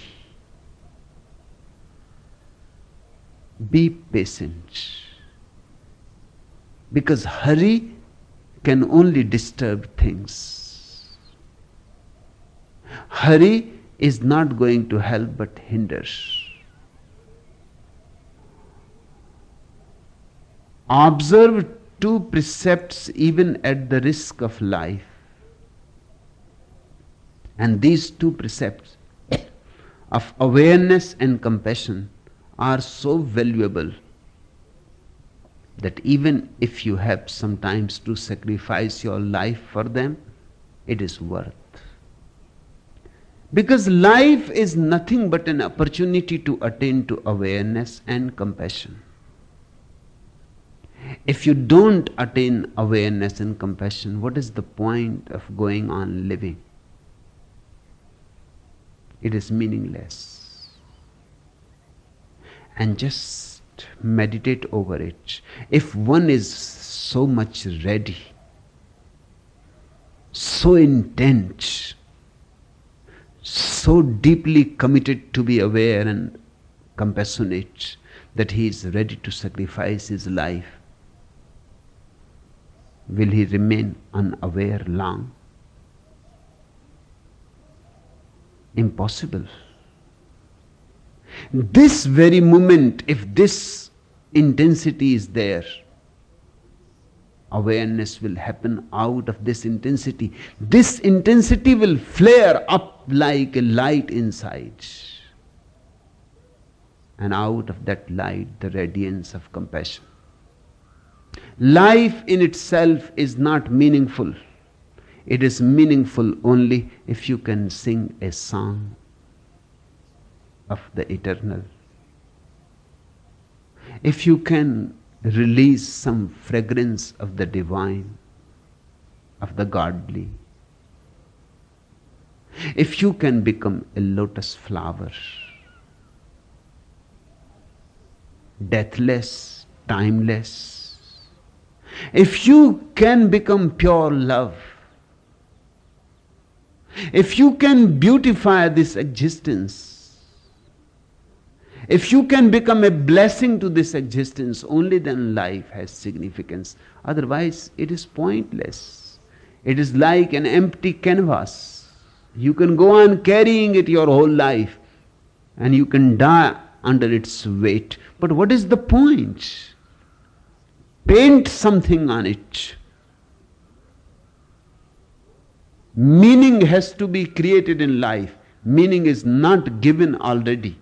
Speaker 3: Be patient. Because hurry can only disturb things. Hurry is not going to help but hinder. Observe two precepts even at the risk of life. And these two precepts of awareness and compassion are so valuable that even if you have sometimes to sacrifice your life for them, it is worth. Because life is nothing but an opportunity to attain to awareness and compassion. If you don't attain awareness and compassion, what is the point of going on living? It is meaningless. And just meditate over it. If one is so much ready, so intent, so deeply committed to be aware and compassionate that he is ready to sacrifice his life, will he remain unaware long? Impossible. This very moment, if this intensity is there, awareness will happen out of this intensity. This intensity will flare up like a light inside. And out of that light, the radiance of compassion. Life in itself is not meaningful. It is meaningful only if you can sing a song of the eternal. If you can release some fragrance of the divine, of the godly. If you can become a lotus flower, deathless, timeless. If you can become pure love, if you can beautify this existence, if you can become a blessing to this existence, only then life has significance. Otherwise, it is pointless. It is like an empty canvas. You can go on carrying it your whole life and you can die under its weight. But what is the point? Paint something on it. Meaning has to be created in life. Meaning is not given already.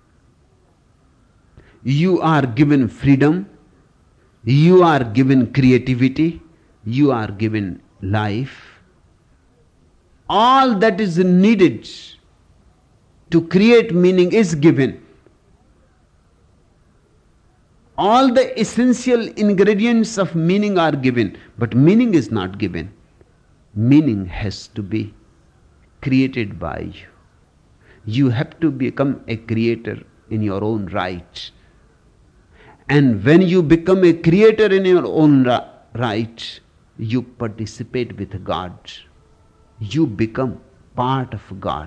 Speaker 3: You are given freedom. You are given creativity. You are given life. All that is needed to create meaning is given. All the essential ingredients of meaning are given, but meaning is not given. Meaning has to be created by you. You have to become a creator in your own right. And when you become a creator in your own ra- right, you participate with God. You become part of God.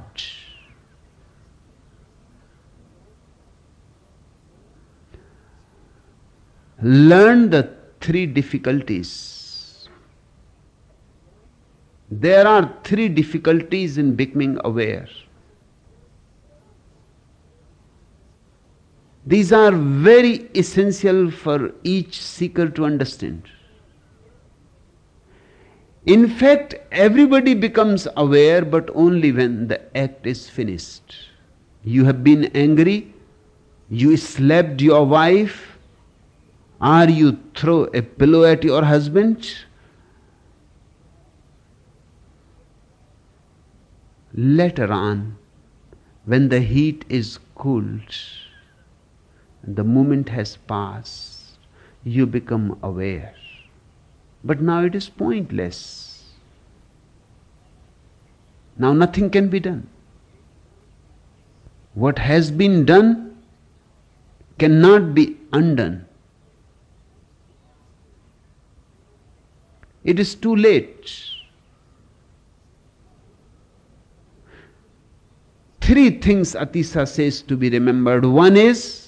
Speaker 3: Learn the three difficulties. There are three difficulties in becoming aware. These are very essential for each seeker to understand. In fact, everybody becomes aware, but only when the act is finished. You have been angry, you slapped your wife, or you throw a pillow at your husband. Later on, when the heat is cooled, the moment has passed, you become aware. But now it is pointless. Now nothing can be done. What has been done cannot be undone. It is too late. Three things Atisa says to be remembered. One is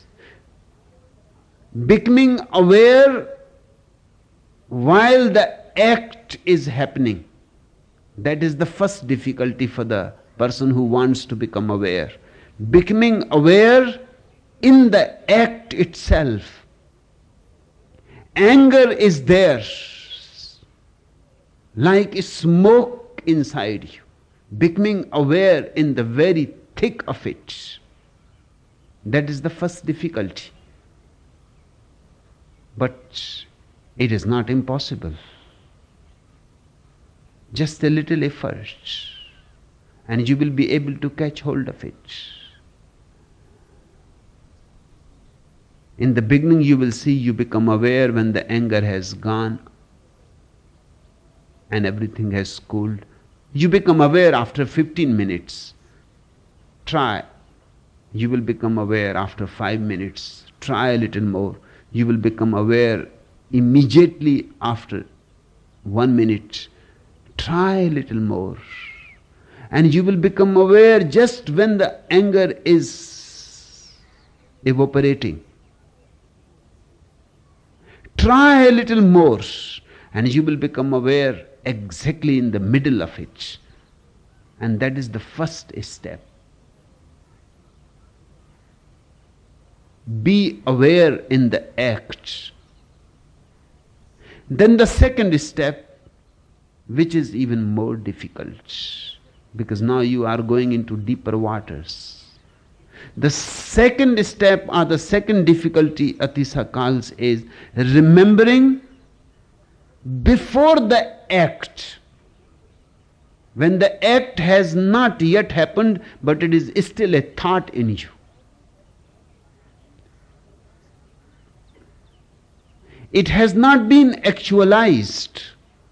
Speaker 3: becoming aware while the act is happening. That is the first difficulty for the person who wants to become aware. Becoming aware in the act itself. Anger is there, like smoke inside you. Becoming aware in the very thick of it. That is the first difficulty. But it is not impossible. Just a little effort, and you will be able to catch hold of it. In the beginning, you will see you become aware when the anger has gone and everything has cooled. You become aware after fifteen minutes. Try. You will become aware after five minutes. Try a little more. You will become aware immediately after one minute. Try a little more. And you will become aware just when the anger is evaporating. Try a little more, and you will become aware exactly in the middle of it. And that is the first step. Be aware in the act. Then the second step, which is even more difficult, because now you are going into deeper waters. The second step, or the second difficulty Atisa calls, is remembering before the act. When the act has not yet happened, but it is still a thought in you. It has not been actualized,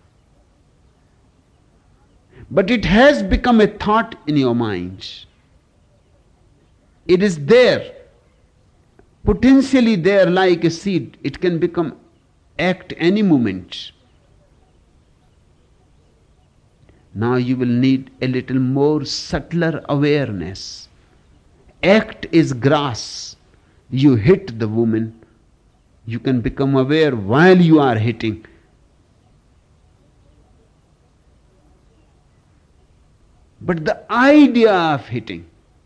Speaker 3: but it has become a thought in your mind. It is there, potentially there like a seed. It can become act any moment. Now you will need a little more subtler awareness. Act is grass. You hit the woman. You can become aware while you are hitting. But the idea of hitting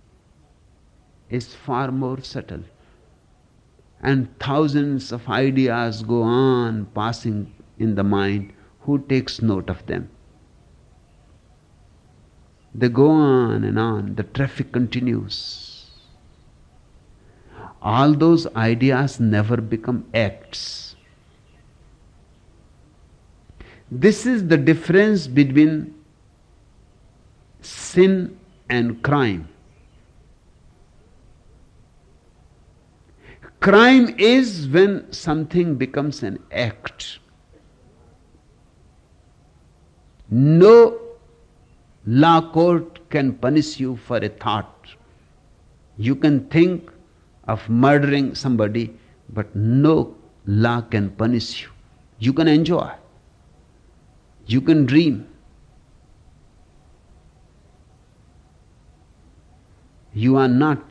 Speaker 3: is far more subtle. And thousands of ideas go on passing in the mind. Who takes note of them? They go on and on. The traffic continues. All those ideas never become acts. This is the difference between sin and crime. Crime is when something becomes an act. No law court can punish you for a thought. You can think of murdering somebody, but no law can punish you. You can enjoy. You can dream. You are not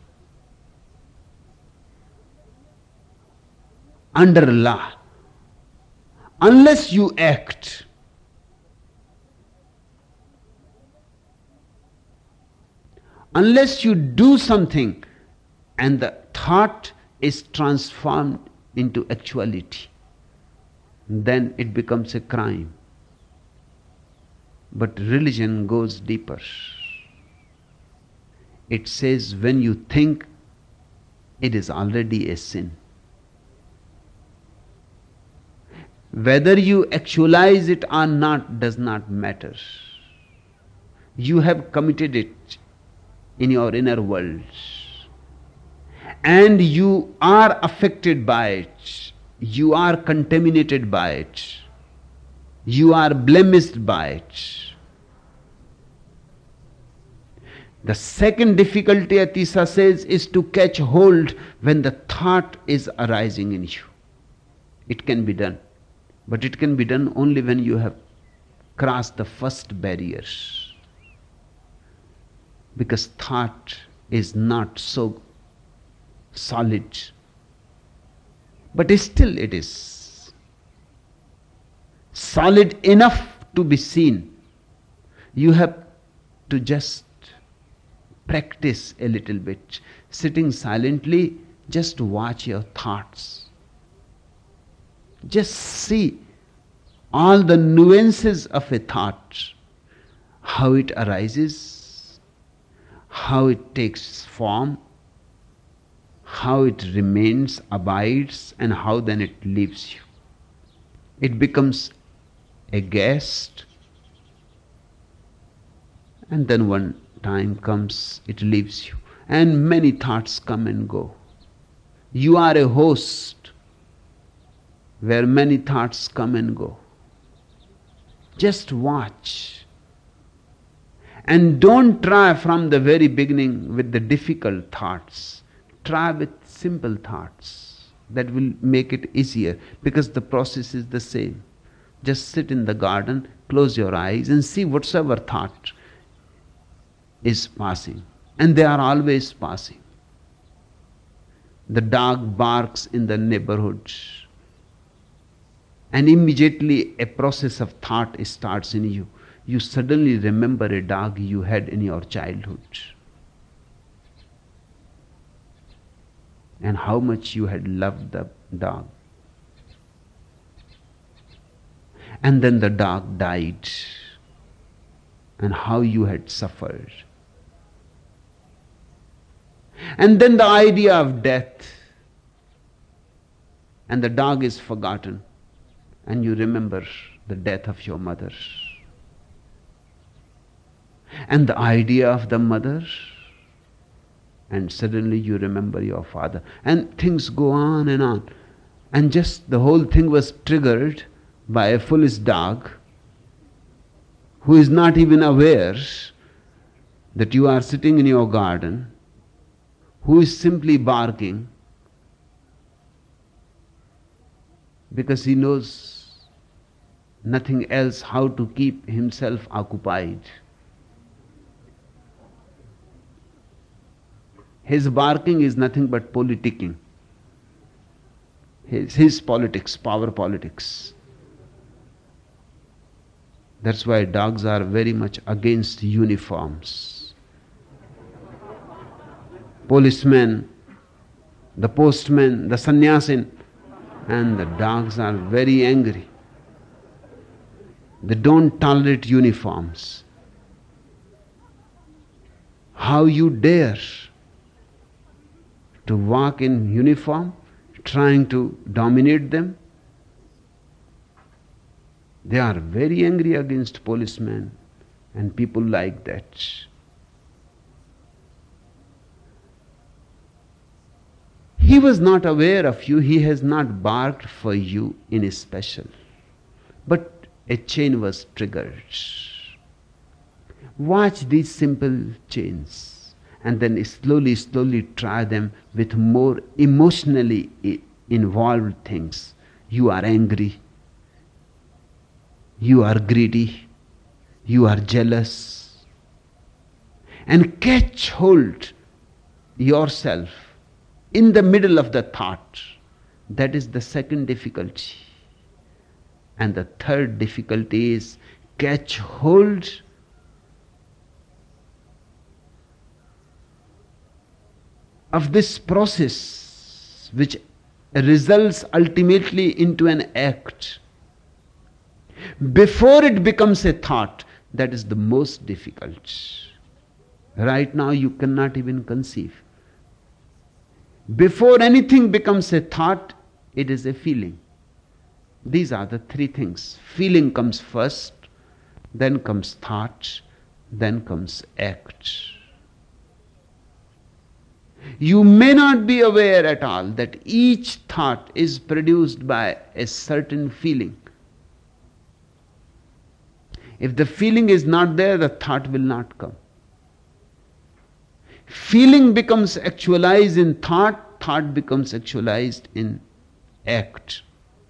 Speaker 3: under law unless you act. Unless you do something and the thought is transformed into actuality, then it becomes a crime. But religion goes deeper. It says when you think, it is already a sin. Whether you actualize it or not does not matter. You have committed it in your inner world, and you are affected by it. You are contaminated by it. You are blemished by it. The second difficulty, Atisa says, is to catch hold when the thought is arising in you. It can be done, but it can be done only when you have crossed the first barrier. Because thought is not so solid, but still it is solid enough to be seen. You have to just practice a little bit. Sitting silently, just watch your thoughts. Just see all the nuances of a thought, how it arises, how it takes form, how it remains, abides, and how then it leaves you. It becomes a guest, and then one time comes, it leaves you, and many thoughts come and go. You are a host where many thoughts come and go. Just watch. And don't try from the very beginning with the difficult thoughts. Try with simple thoughts. That will make it easier, because the process is the same. Just sit in the garden, close your eyes, and see whatsoever thought is passing. And they are always passing. The dog barks in the neighborhood, and immediately a process of thought starts in you. You suddenly remember a dog you had in your childhood, and how much you had loved the dog. And then the dog died, and how you had suffered. And then the idea of death, and the dog is forgotten, and you remember the death of your mother. And the idea of the mother, and suddenly you remember your father. And things go on and on. And just the whole thing was triggered by a foolish dog who is not even aware that you are sitting in your garden, who is simply barking because he knows nothing else how to keep himself occupied. His barking is nothing but politicking. His, his politics, power politics. That's why dogs are very much against uniforms. Policemen, the postmen, the sannyasin, and the dogs are very angry. They don't tolerate uniforms. How you dare to walk in uniform, trying to dominate them? They are very angry against policemen and people like that. He was not aware of you, he has not barked for you in a special. But a chain was triggered. Watch these simple chains and then slowly, slowly try them with more emotionally involved things. You are angry. You are greedy. You are jealous. And catch hold yourself in the middle of the thought. That is the second difficulty. And the third difficulty is catch hold of this process which results ultimately into an act. Before it becomes a thought, that is the most difficult. Right now you cannot even conceive. Before anything becomes a thought, it is a feeling. These are the three things. Feeling comes first, then comes thought, then comes act. You may not be aware at all that each thought is produced by a certain feeling. If the feeling is not there, the thought will not come. Feeling becomes actualized in thought, thought becomes actualized in act.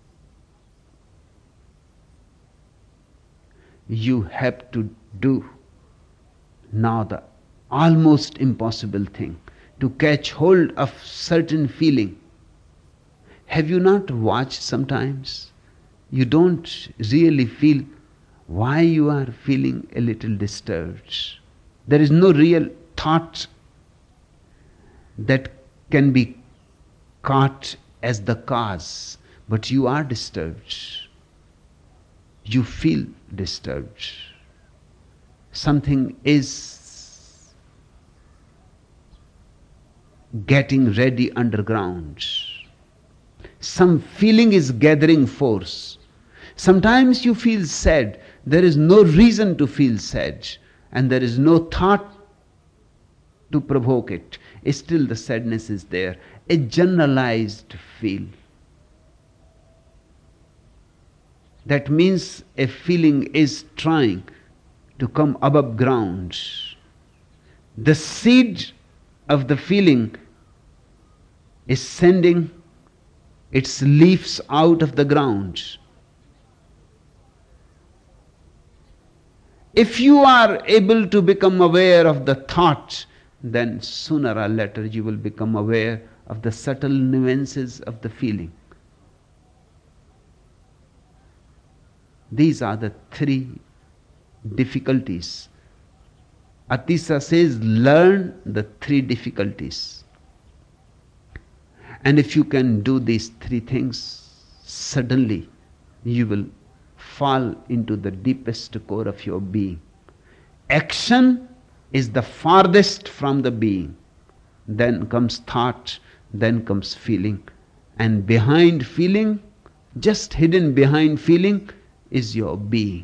Speaker 3: You have to do now the almost impossible thing, to catch hold of certain feeling. Have you not watched sometimes? You don't really feel why you are feeling a little disturbed. There is no real thought that can be caught as the cause, but you are disturbed. You feel disturbed. Something is getting ready underground. Some feeling is gathering force. Sometimes you feel sad. There is no reason to feel sad, and there is no thought to provoke it. Still the sadness is there, a generalized feel. That means a feeling is trying to come above ground. The seed of the feeling is sending its leaves out of the ground. If you are able to become aware of the thought, then sooner or later you will become aware of the subtle nuances of the feeling. These are the three difficulties. Atisa says, learn the three difficulties. And if you can do these three things, suddenly you will fall into the deepest core of your being. Action is the farthest from the being. Then comes thought, then comes feeling. And behind feeling, just hidden behind feeling, is your being.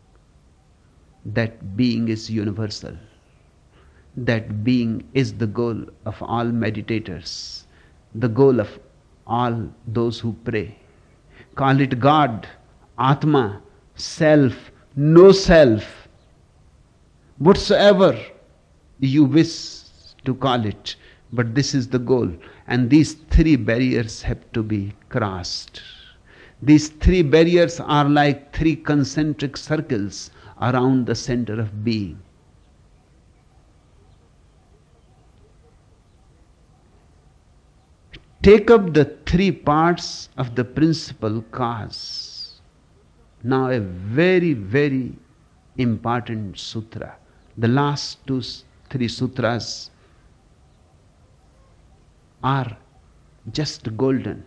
Speaker 3: That being is universal. That being is the goal of all meditators, the goal of all those who pray. Call it God, Atma, self, no self, whatsoever you wish to call it, but this is the goal. And these three barriers have to be crossed. These three barriers are like three concentric circles around the center of being. Take up the three parts of the principal cause. Now a very, very important sutra. The last two, three sutras are just golden.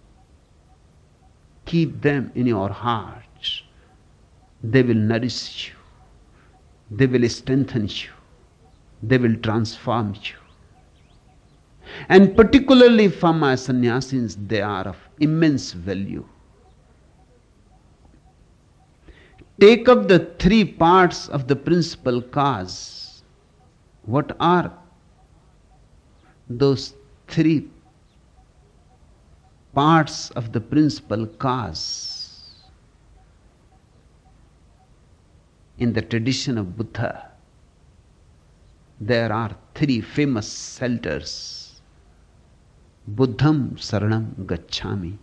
Speaker 3: Keep them in your heart. They will nourish you. They will strengthen you. They will transform you. And particularly for my sannyasis, they are of immense value. Take up the three parts of the principal cause. What are those three parts of the principal cause. In the tradition of Buddha, there are three famous shelters. Buddham Saranam Gacchami.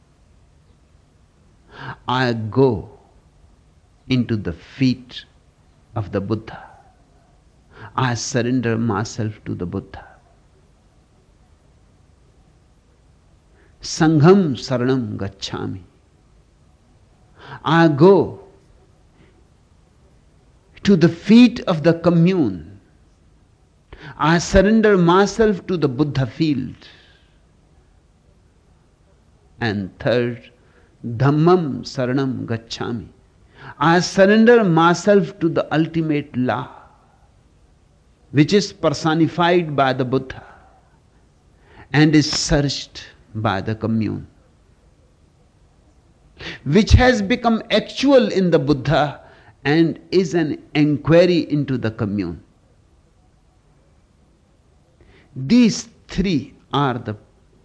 Speaker 3: I go into the feet of the Buddha. I surrender myself to the Buddha. Sangham Saranam Gacchami. I go to the feet of the commune. I surrender myself to the Buddha field. And third, Dhammam Saranam Gacchami. I surrender myself to the ultimate law, which is personified by the Buddha and is searched by the commune, which has become actual in the Buddha and is an inquiry into the commune. These three are the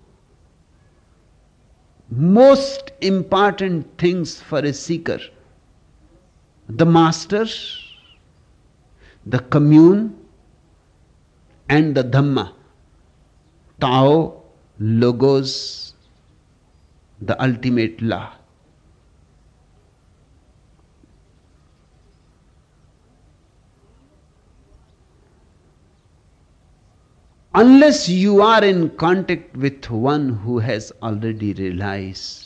Speaker 3: most important things for a seeker: the master, the commune, and the Dhamma, Tao, Logos, the ultimate law. Unless you are in contact with one who has already realized,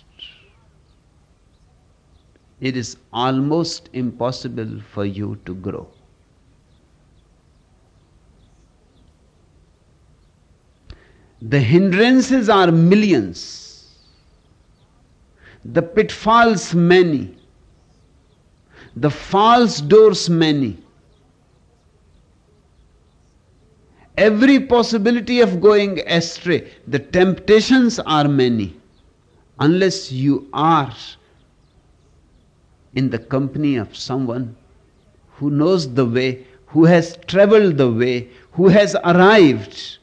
Speaker 3: it is almost impossible for you to grow. The hindrances are millions, the pitfalls many, the false doors many. Every possibility of going astray, the temptations are many. Unless you are in the company of someone who knows the way, who has traveled the way, who has arrived,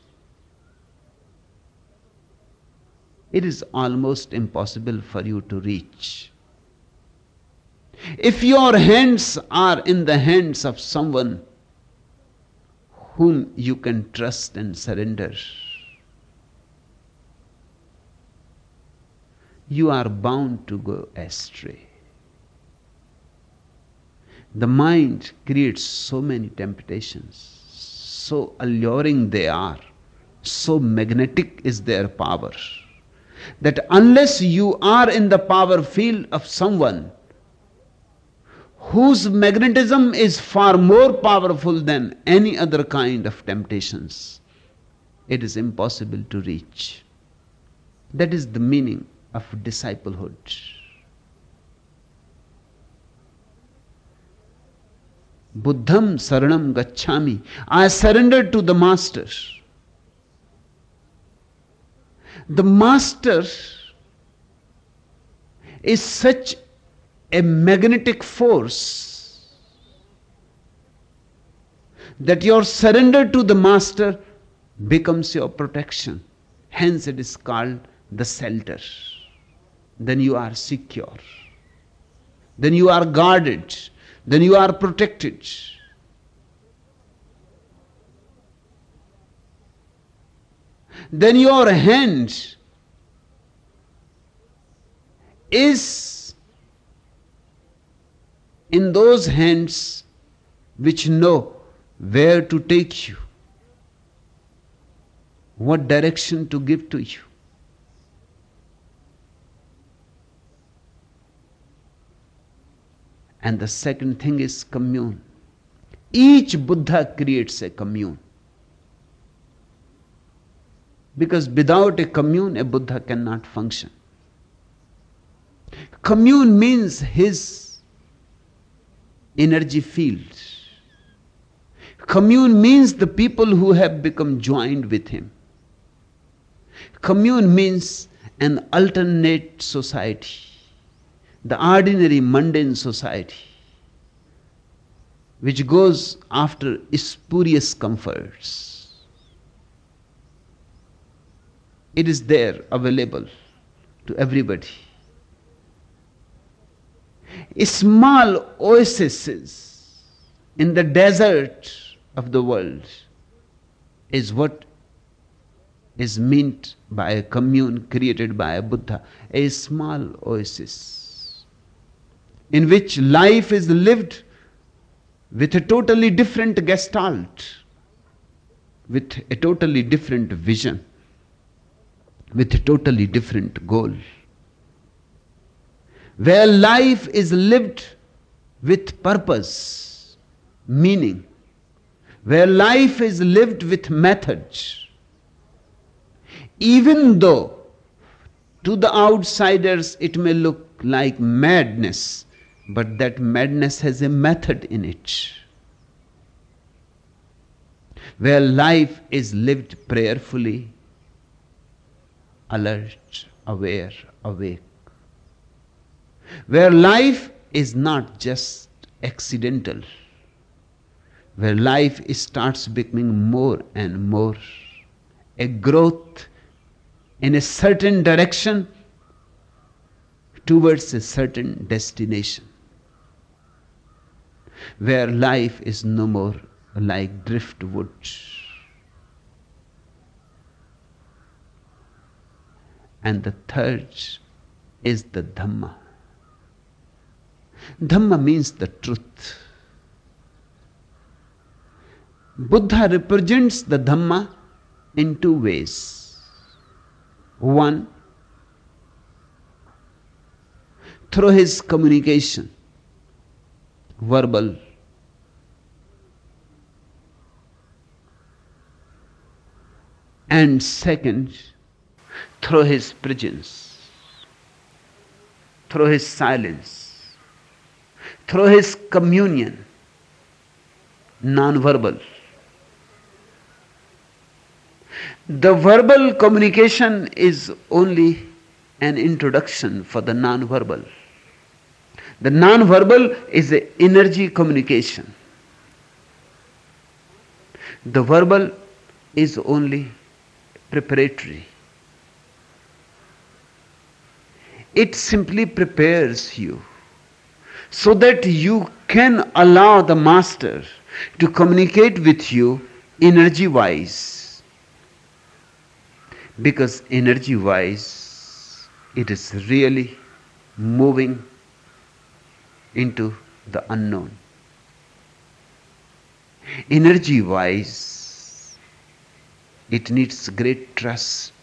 Speaker 3: it is almost impossible for you to reach. If your hands are in the hands of someone whom you can trust and surrender, you are bound to go astray. The mind creates so many temptations, so alluring they are, so magnetic is their power, that unless you are in the power field of someone whose magnetism is far more powerful than any other kind of temptations, it is impossible to reach. That is the meaning of disciplehood. Buddham Saranam Gacchami. I surrender to the Master. The Master is such a magnetic force that your surrender to the Master becomes your protection. Hence it is called the shelter. Then you are secure. Then you are guarded. Then you are protected. Then your hand is in those hands which know where to take you, what direction to give to you. And the second thing is commune. Each Buddha creates a commune. Because without a commune, a Buddha cannot function. Commune means his energy field. Commune means the people who have become joined with him. Commune means an alternate society, the ordinary mundane society, which goes after spurious comforts. It is there available to everybody. Small oases in the desert of the world is what is meant by a commune created by a Buddha. A small oasis in which life is lived with a totally different gestalt, with a totally different vision, with a totally different goal. Where life is lived with purpose, meaning, where life is lived with method, even though to the outsiders it may look like madness, but that madness has a method in it. Where life is lived prayerfully, alert, aware, awake. Where life is not just accidental, where life starts becoming more and more a growth in a certain direction towards a certain destination. Where life is no more like driftwood. And the third is the Dhamma. Dhamma means the truth. Buddha represents the Dhamma in two ways. One, through his communication, verbal, and second, through his presence, through his silence, through his communion, non-verbal. The verbal communication is only an introduction for the non-verbal. The non-verbal is an energy communication. The verbal is only preparatory. It simply prepares you so that you can allow the master to communicate with you energy-wise. Because energy-wise, it is really moving into the unknown. Energy-wise, it needs great trust.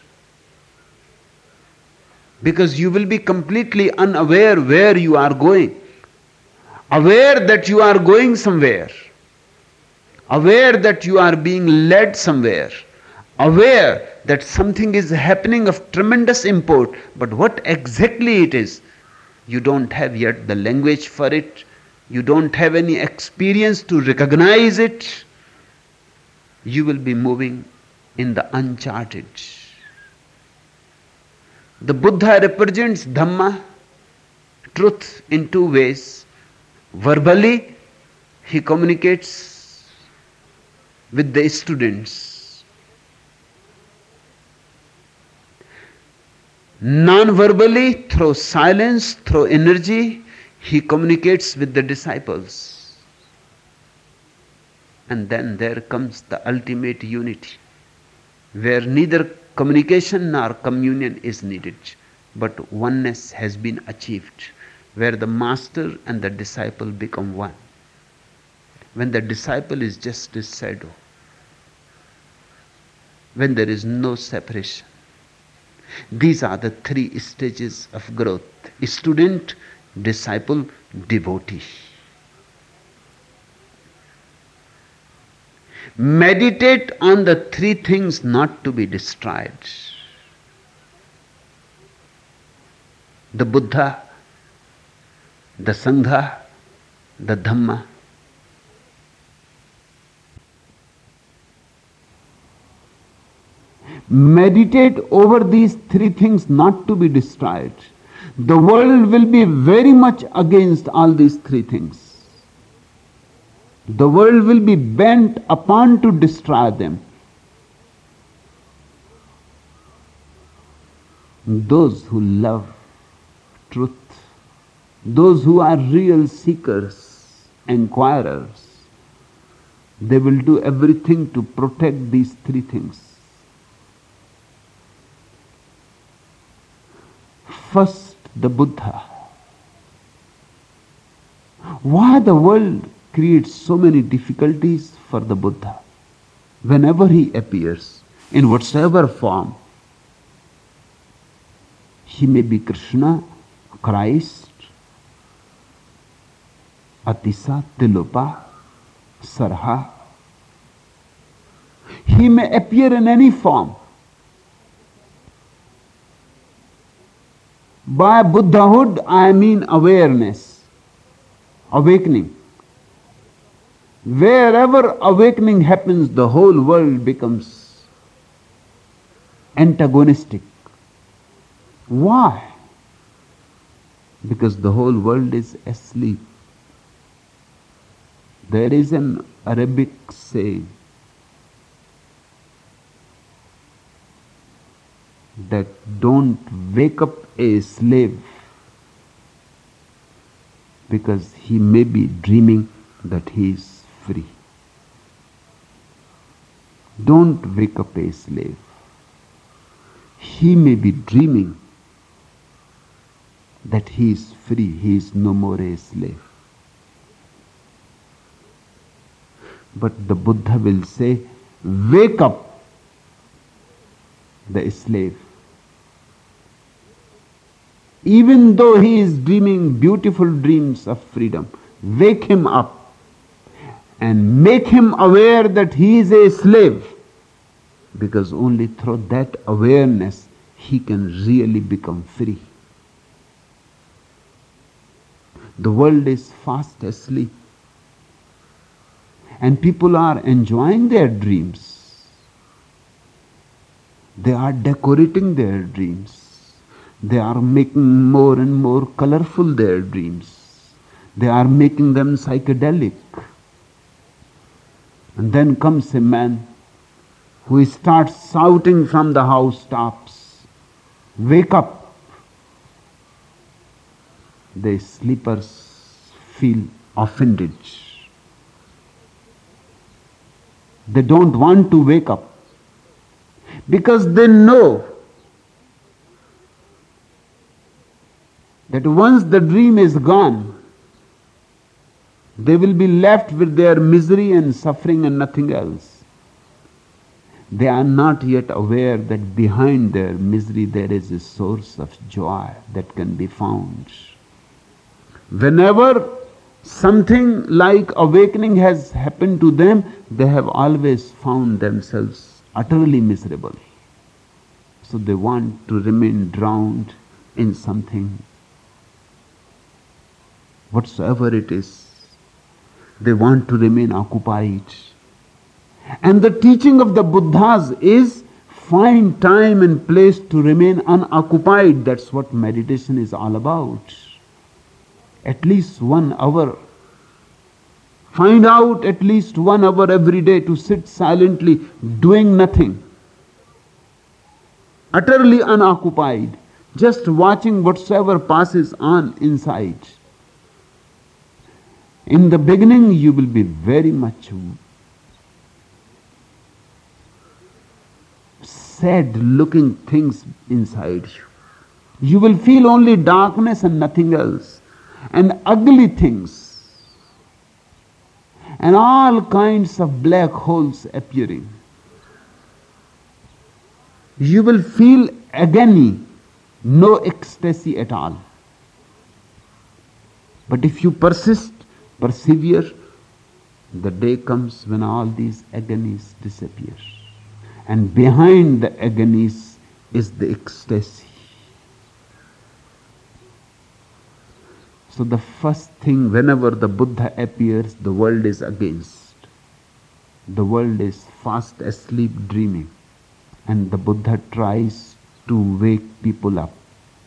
Speaker 3: Because you will be completely unaware where you are going. Aware that you are going somewhere. Aware that you are being led somewhere. Aware that something is happening of tremendous import, but what exactly it is, you don't have yet the language for it, you don't have any experience to recognize it, you will be moving in the uncharted. The Buddha represents Dhamma, truth, in two ways. Verbally, he communicates with the students. Non-verbally, through silence, through energy, he communicates with the disciples. And then there comes the ultimate unity, where neither communication nor communion is needed, but oneness has been achieved, where the master and the disciple become one. When the disciple is just a shadow, when there is no separation. These are the three stages of growth: student, disciple, devotee. Meditate on the three things not to be destroyed: the Buddha, the Sangha, the Dhamma. Meditate over these three things not to be destroyed. The world will be very much against all these three things. The world will be bent upon to destroy them. those who love truth, those who are real seekers, inquirers, they will do everything to protect these three things. First, the Buddha. Why the world creates so many difficulties for the Buddha? Whenever he appears, in whatsoever form, he may be Krishna, Christ, Atisa, Tilopa, Sarha. He may appear in any form. By Buddhahood, I mean awareness, awakening. Wherever awakening happens, the whole world becomes antagonistic. Why? Because the whole world is asleep. There is an Arabic saying that don't wake up a slave because he may be dreaming that he is free. Don't wake up a slave. He may be dreaming that he is free, he is no more a slave. But the Buddha will say, wake up the slave. Even though he is dreaming beautiful dreams of freedom, wake him up and make him aware that he is a slave, because only through that awareness he can really become free. The world is fast asleep and people are enjoying their dreams. They are decorating their dreams. They are making more and more colorful their dreams. They are making them psychedelic. And then comes a man who starts shouting from the housetops, wake up. The sleepers feel offended. They don't want to wake up because they know that once the dream is gone, they will be left with their misery and suffering and nothing else. They are not yet aware that behind their misery there is a source of joy that can be found. Whenever something like awakening has happened to them, they have always found themselves utterly miserable. So they want to remain drowned in something, whatsoever it is. They want to remain occupied. And the teaching of the Buddhas is find time and place to remain unoccupied. That's what meditation is all about. At least one hour. Find out at least one hour every day to sit silently, doing nothing. Utterly unoccupied. Just watching whatsoever passes on inside. In the beginning, you will be very much sad looking things inside you. You will feel only darkness and nothing else. And ugly things. And all kinds of black holes appearing. You will feel agony, no ecstasy at all. But if you persist, persevere, the day comes when all these agonies disappear. And behind the agonies is the ecstasy. So the first thing, whenever the Buddha appears, the world is against. The world is fast asleep dreaming. And the Buddha tries to wake people up.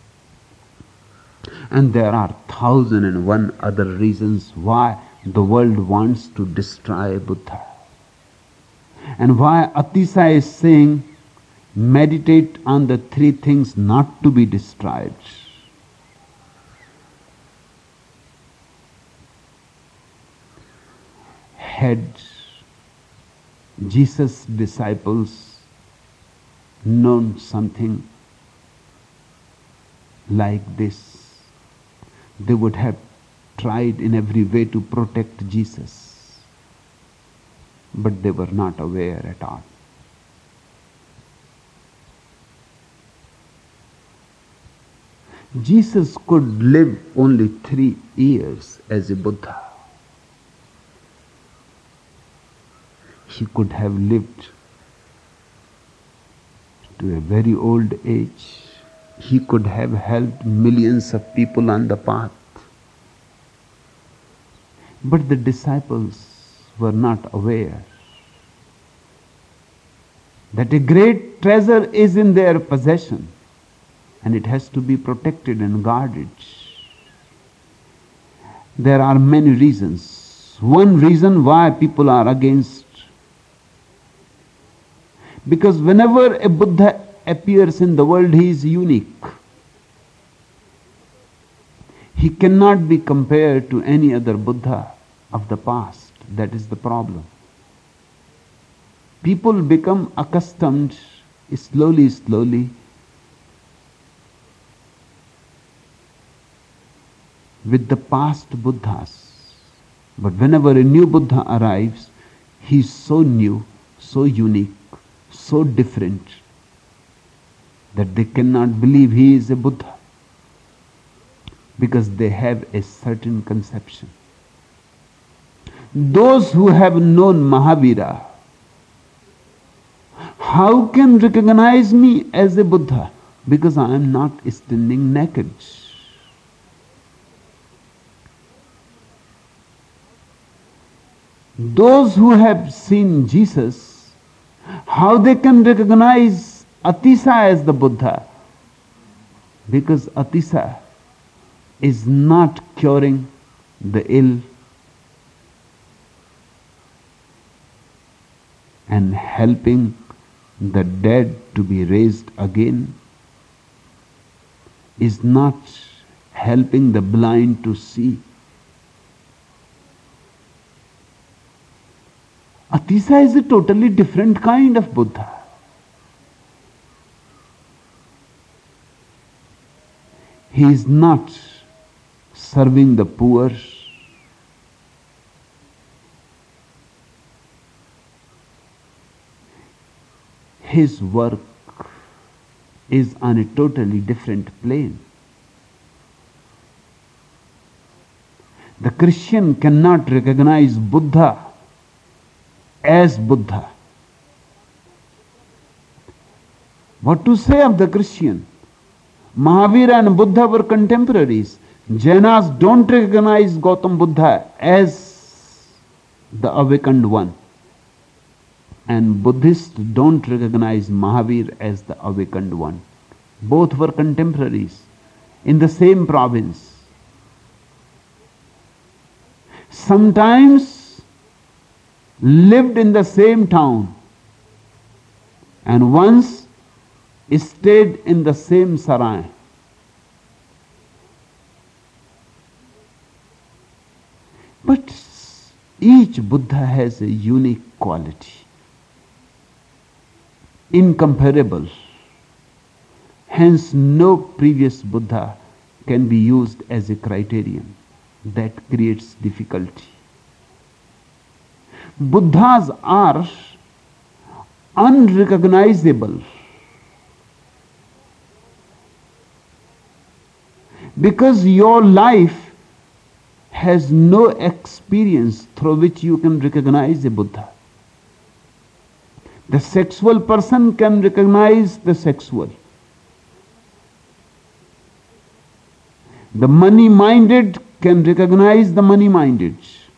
Speaker 3: And there are thousand and one other reasons why the world wants to destroy Buddha. And why Atisa is saying, meditate on the three things not to be destroyed. Had Jesus' disciples known something like this, they would have tried in every way to protect Jesus, but they were not aware at all. Jesus could live only three years as a Buddha. He could have lived to a very old age. He could have helped millions of people on the path. But the disciples were not aware that a great treasure is in their possession and it has to be protected and guarded. There are many reasons. One reason why people are against, because whenever a Buddha appears in the world, he is unique. He cannot be compared to any other Buddha of the past. That is the problem. People become accustomed slowly, slowly with the past Buddhas. But whenever a new Buddha arrives, he is so new, so unique, so different that they cannot believe he is a Buddha, because they have a certain conception. Those who have known Mahavira, how can recognize me as a Buddha? Because I am not standing naked. Those who have seen Jesus, how they can recognize Atisa as the Buddha? Because Atisa is not curing the ill and helping the dead to be raised again, is not helping the blind to see. Atisa is a totally different kind of Buddha. He is not serving the poor. His work is on a totally different plane. The Christian cannot recognize Buddha as Buddha. What to say of the Christian? Mahavira and Buddha were contemporaries. Jainas don't recognize Gautam Buddha as the awakened one. And Buddhists don't recognize Mahavir as the awakened one. Both were contemporaries in the same province. Sometimes lived in the same town, and once stayed in the same sarai. But each Buddha has a unique quality, incomparable. Hence, no previous Buddha can be used as a criterion. That creates difficulty. Buddhas are unrecognizable because your life has no experience through which you can recognize a Buddha. The sexual person can recognize the sexual. The money-minded can recognize the money-minded.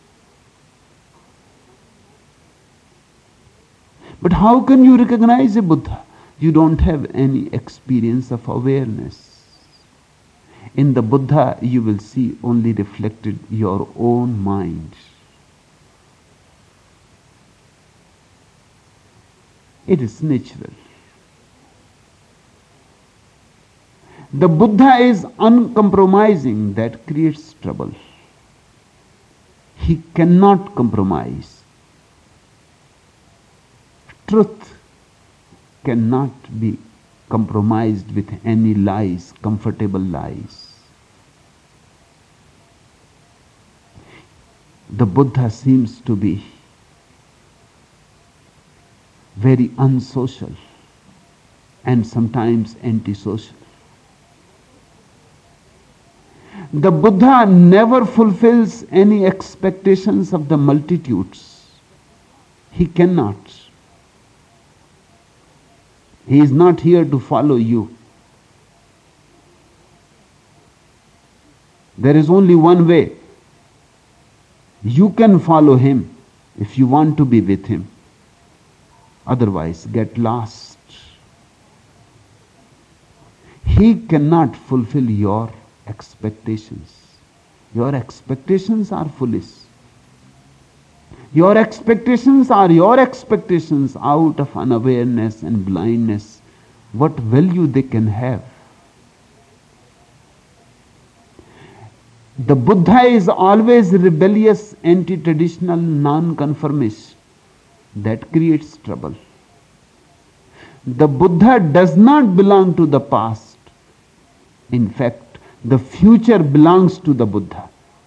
Speaker 3: But how can you recognize a Buddha? You don't have any experience of awareness. In the Buddha, you will see only reflected your own mind. It is natural. The Buddha is uncompromising, that creates trouble. He cannot compromise. Truth cannot be compromised with any lies, comfortable lies. The Buddha seems to be very unsocial and sometimes antisocial. The Buddha never fulfills any expectations of the multitudes. He cannot. He is not here to follow you. There is only one way. You can follow him if you want to be with him. Otherwise, get lost. He cannot fulfill your expectations. Your expectations are foolish. Your expectations are your expectations out of unawareness and blindness. What value they can have? The Buddha is always rebellious, anti-traditional, non-conformist. That creates trouble. The Buddha does not belong to the past. In fact, the future belongs to the Buddha.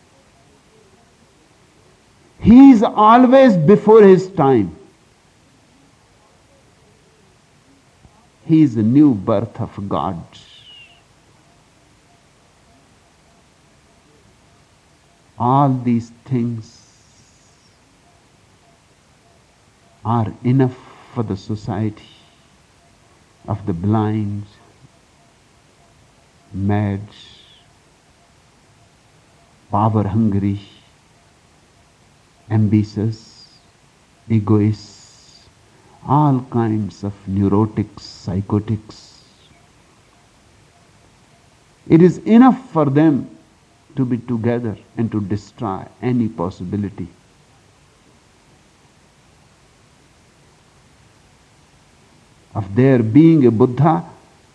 Speaker 3: He is always before his time. He is a new birth of God. All these things are enough for the society of the blind, mad, power-hungry, ambitious, egoists, all kinds of neurotics, psychotics. It is enough for them to be together and to destroy any possibility. Of there being a Buddha,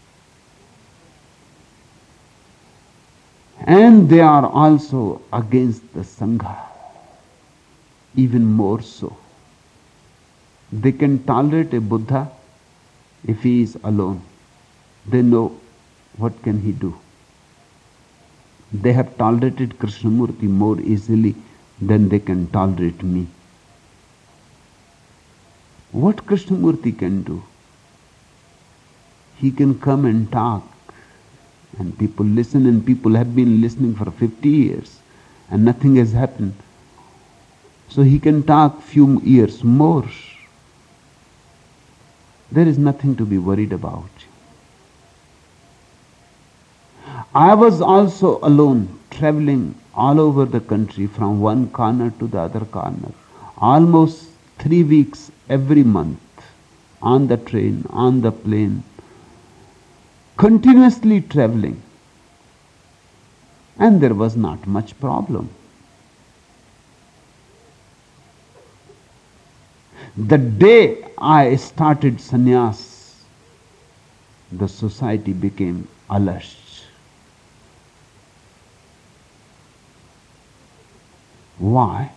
Speaker 3: and they are also against the Sangha, even more so. They can tolerate a Buddha if he is alone. They know what can he do. They have tolerated Krishnamurti more easily than they can tolerate me. What Krishnamurti can do? He can come and talk, and people listen, and people have been listening for fifty years, and nothing has happened. So he can talk few years more. There is nothing to be worried about. I was also alone, traveling all over the country from one corner to the other corner, almost three weeks every month, on the train, on the plane, continuously traveling. And there was not much problem. The day I started sannyas, the society became alert. Why?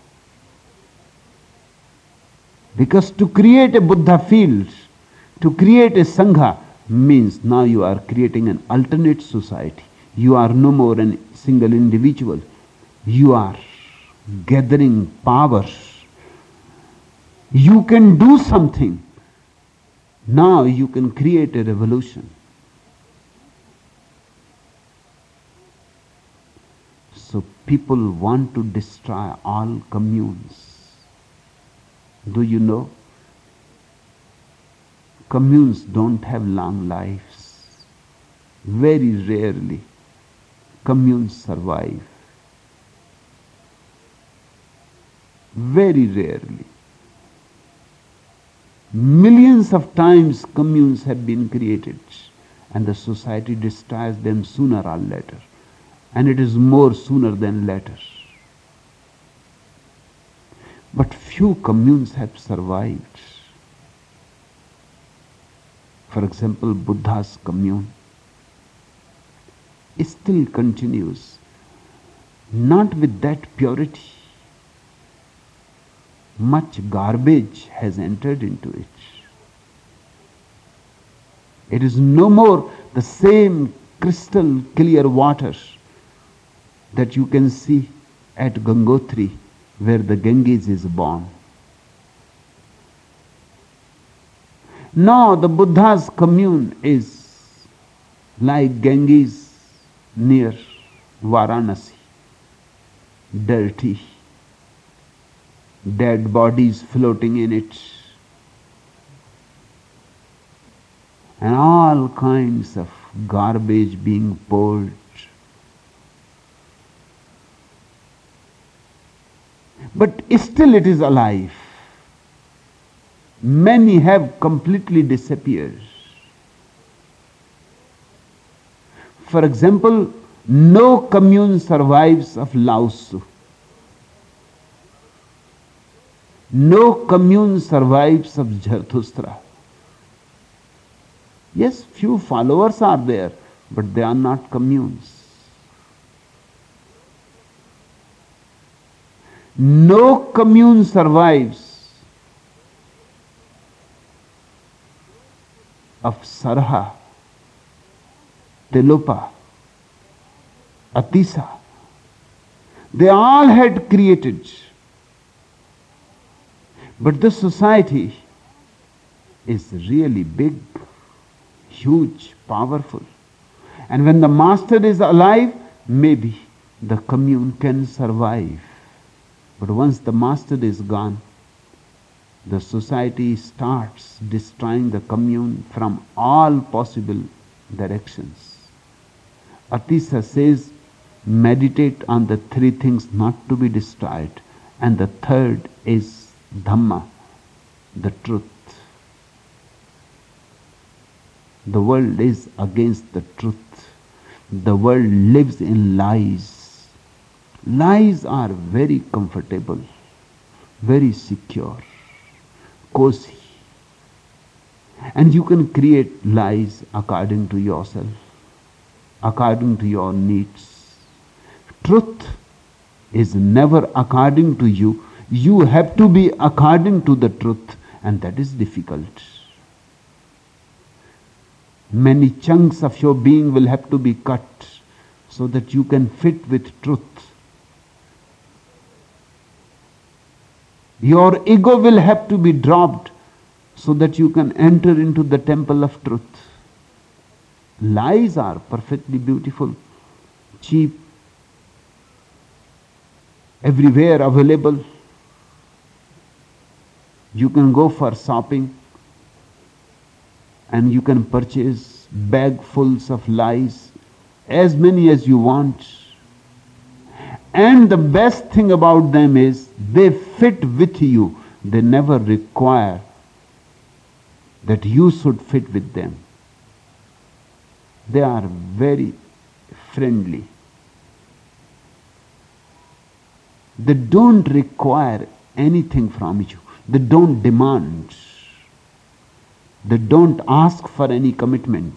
Speaker 3: Because to create a Buddha field, to create a Sangha, means now you are creating an alternate society. You are no more a single individual. You are gathering power. You can do something. Now you can create a revolution. So people want to destroy all communes. Do you know? Communes don't have long lives. Very rarely communes survive. Very rarely. Millions of times communes have been created, and the society destroys them sooner or later. And it is more sooner than later. But few communes have survived. For example, Buddha's commune. still continues, not with that purity. Much garbage has entered into it. It is no more the same crystal clear water that you can see at Gangotri, where the Ganges is born. Now the Buddha's commune is like Ganges near Varanasi, dirty, dead bodies floating in it, and all kinds of garbage being poured. But still it is alive. Many have completely disappeared. For example, no commune survives of Lao Tzu. No commune survives of Zarathustra. Yes, few followers are there, but they are not communes. No commune survives of Sarha, Telopa, Atisa. They all had created, but the society is really big, huge, powerful. And when the master is alive, maybe the commune can survive. But once the master is gone, the society starts destroying the commune from all possible directions. Atisa says, meditate on the three things not to be destroyed. And the third is Dhamma, the truth. The world is against the truth. The world lives in lies. Lies are very comfortable, very secure, cozy. And you can create lies according to yourself, according to your needs. Truth is never according to you. You have to be according to the truth, and that is difficult. Many chunks of your being will have to be cut so that you can fit with truth. Your ego will have to be dropped so that you can enter into the temple of truth. Lies are perfectly beautiful, cheap, everywhere available. You can go for shopping and you can purchase bagfuls of lies, as many as you want. And the best thing about them is they fit with you. They never require that you should fit with them. They are very friendly. They don't require anything from you. They don't demand. They don't ask for any commitment.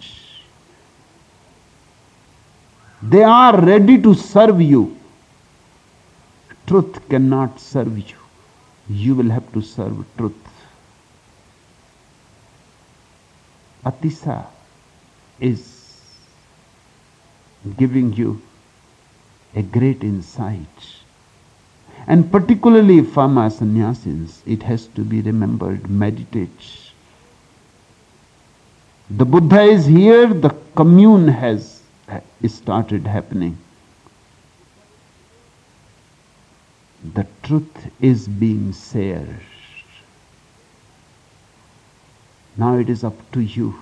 Speaker 3: They are ready to serve you. Truth cannot serve you. You will have to serve truth. Atisa is giving you a great insight. And particularly for my sannyasins, it has to be remembered, meditate. The Buddha is here, the commune has started happening. The truth is being shared. Now it is up to you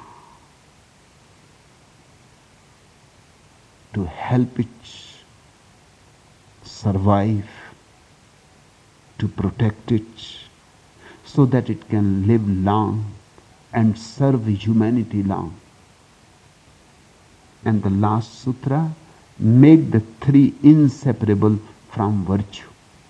Speaker 3: to help it survive, to protect it, so that it can live long and serve humanity long. And the last sutra, make the three inseparable from virtue.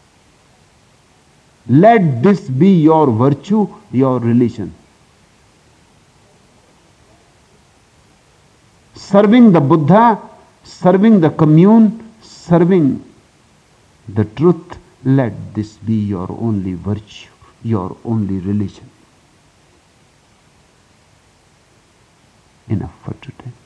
Speaker 3: Let this be your virtue, your religion. Serving the Buddha serving the commune, serving the truth. Let this be your only virtue, your only religion. Enough for today.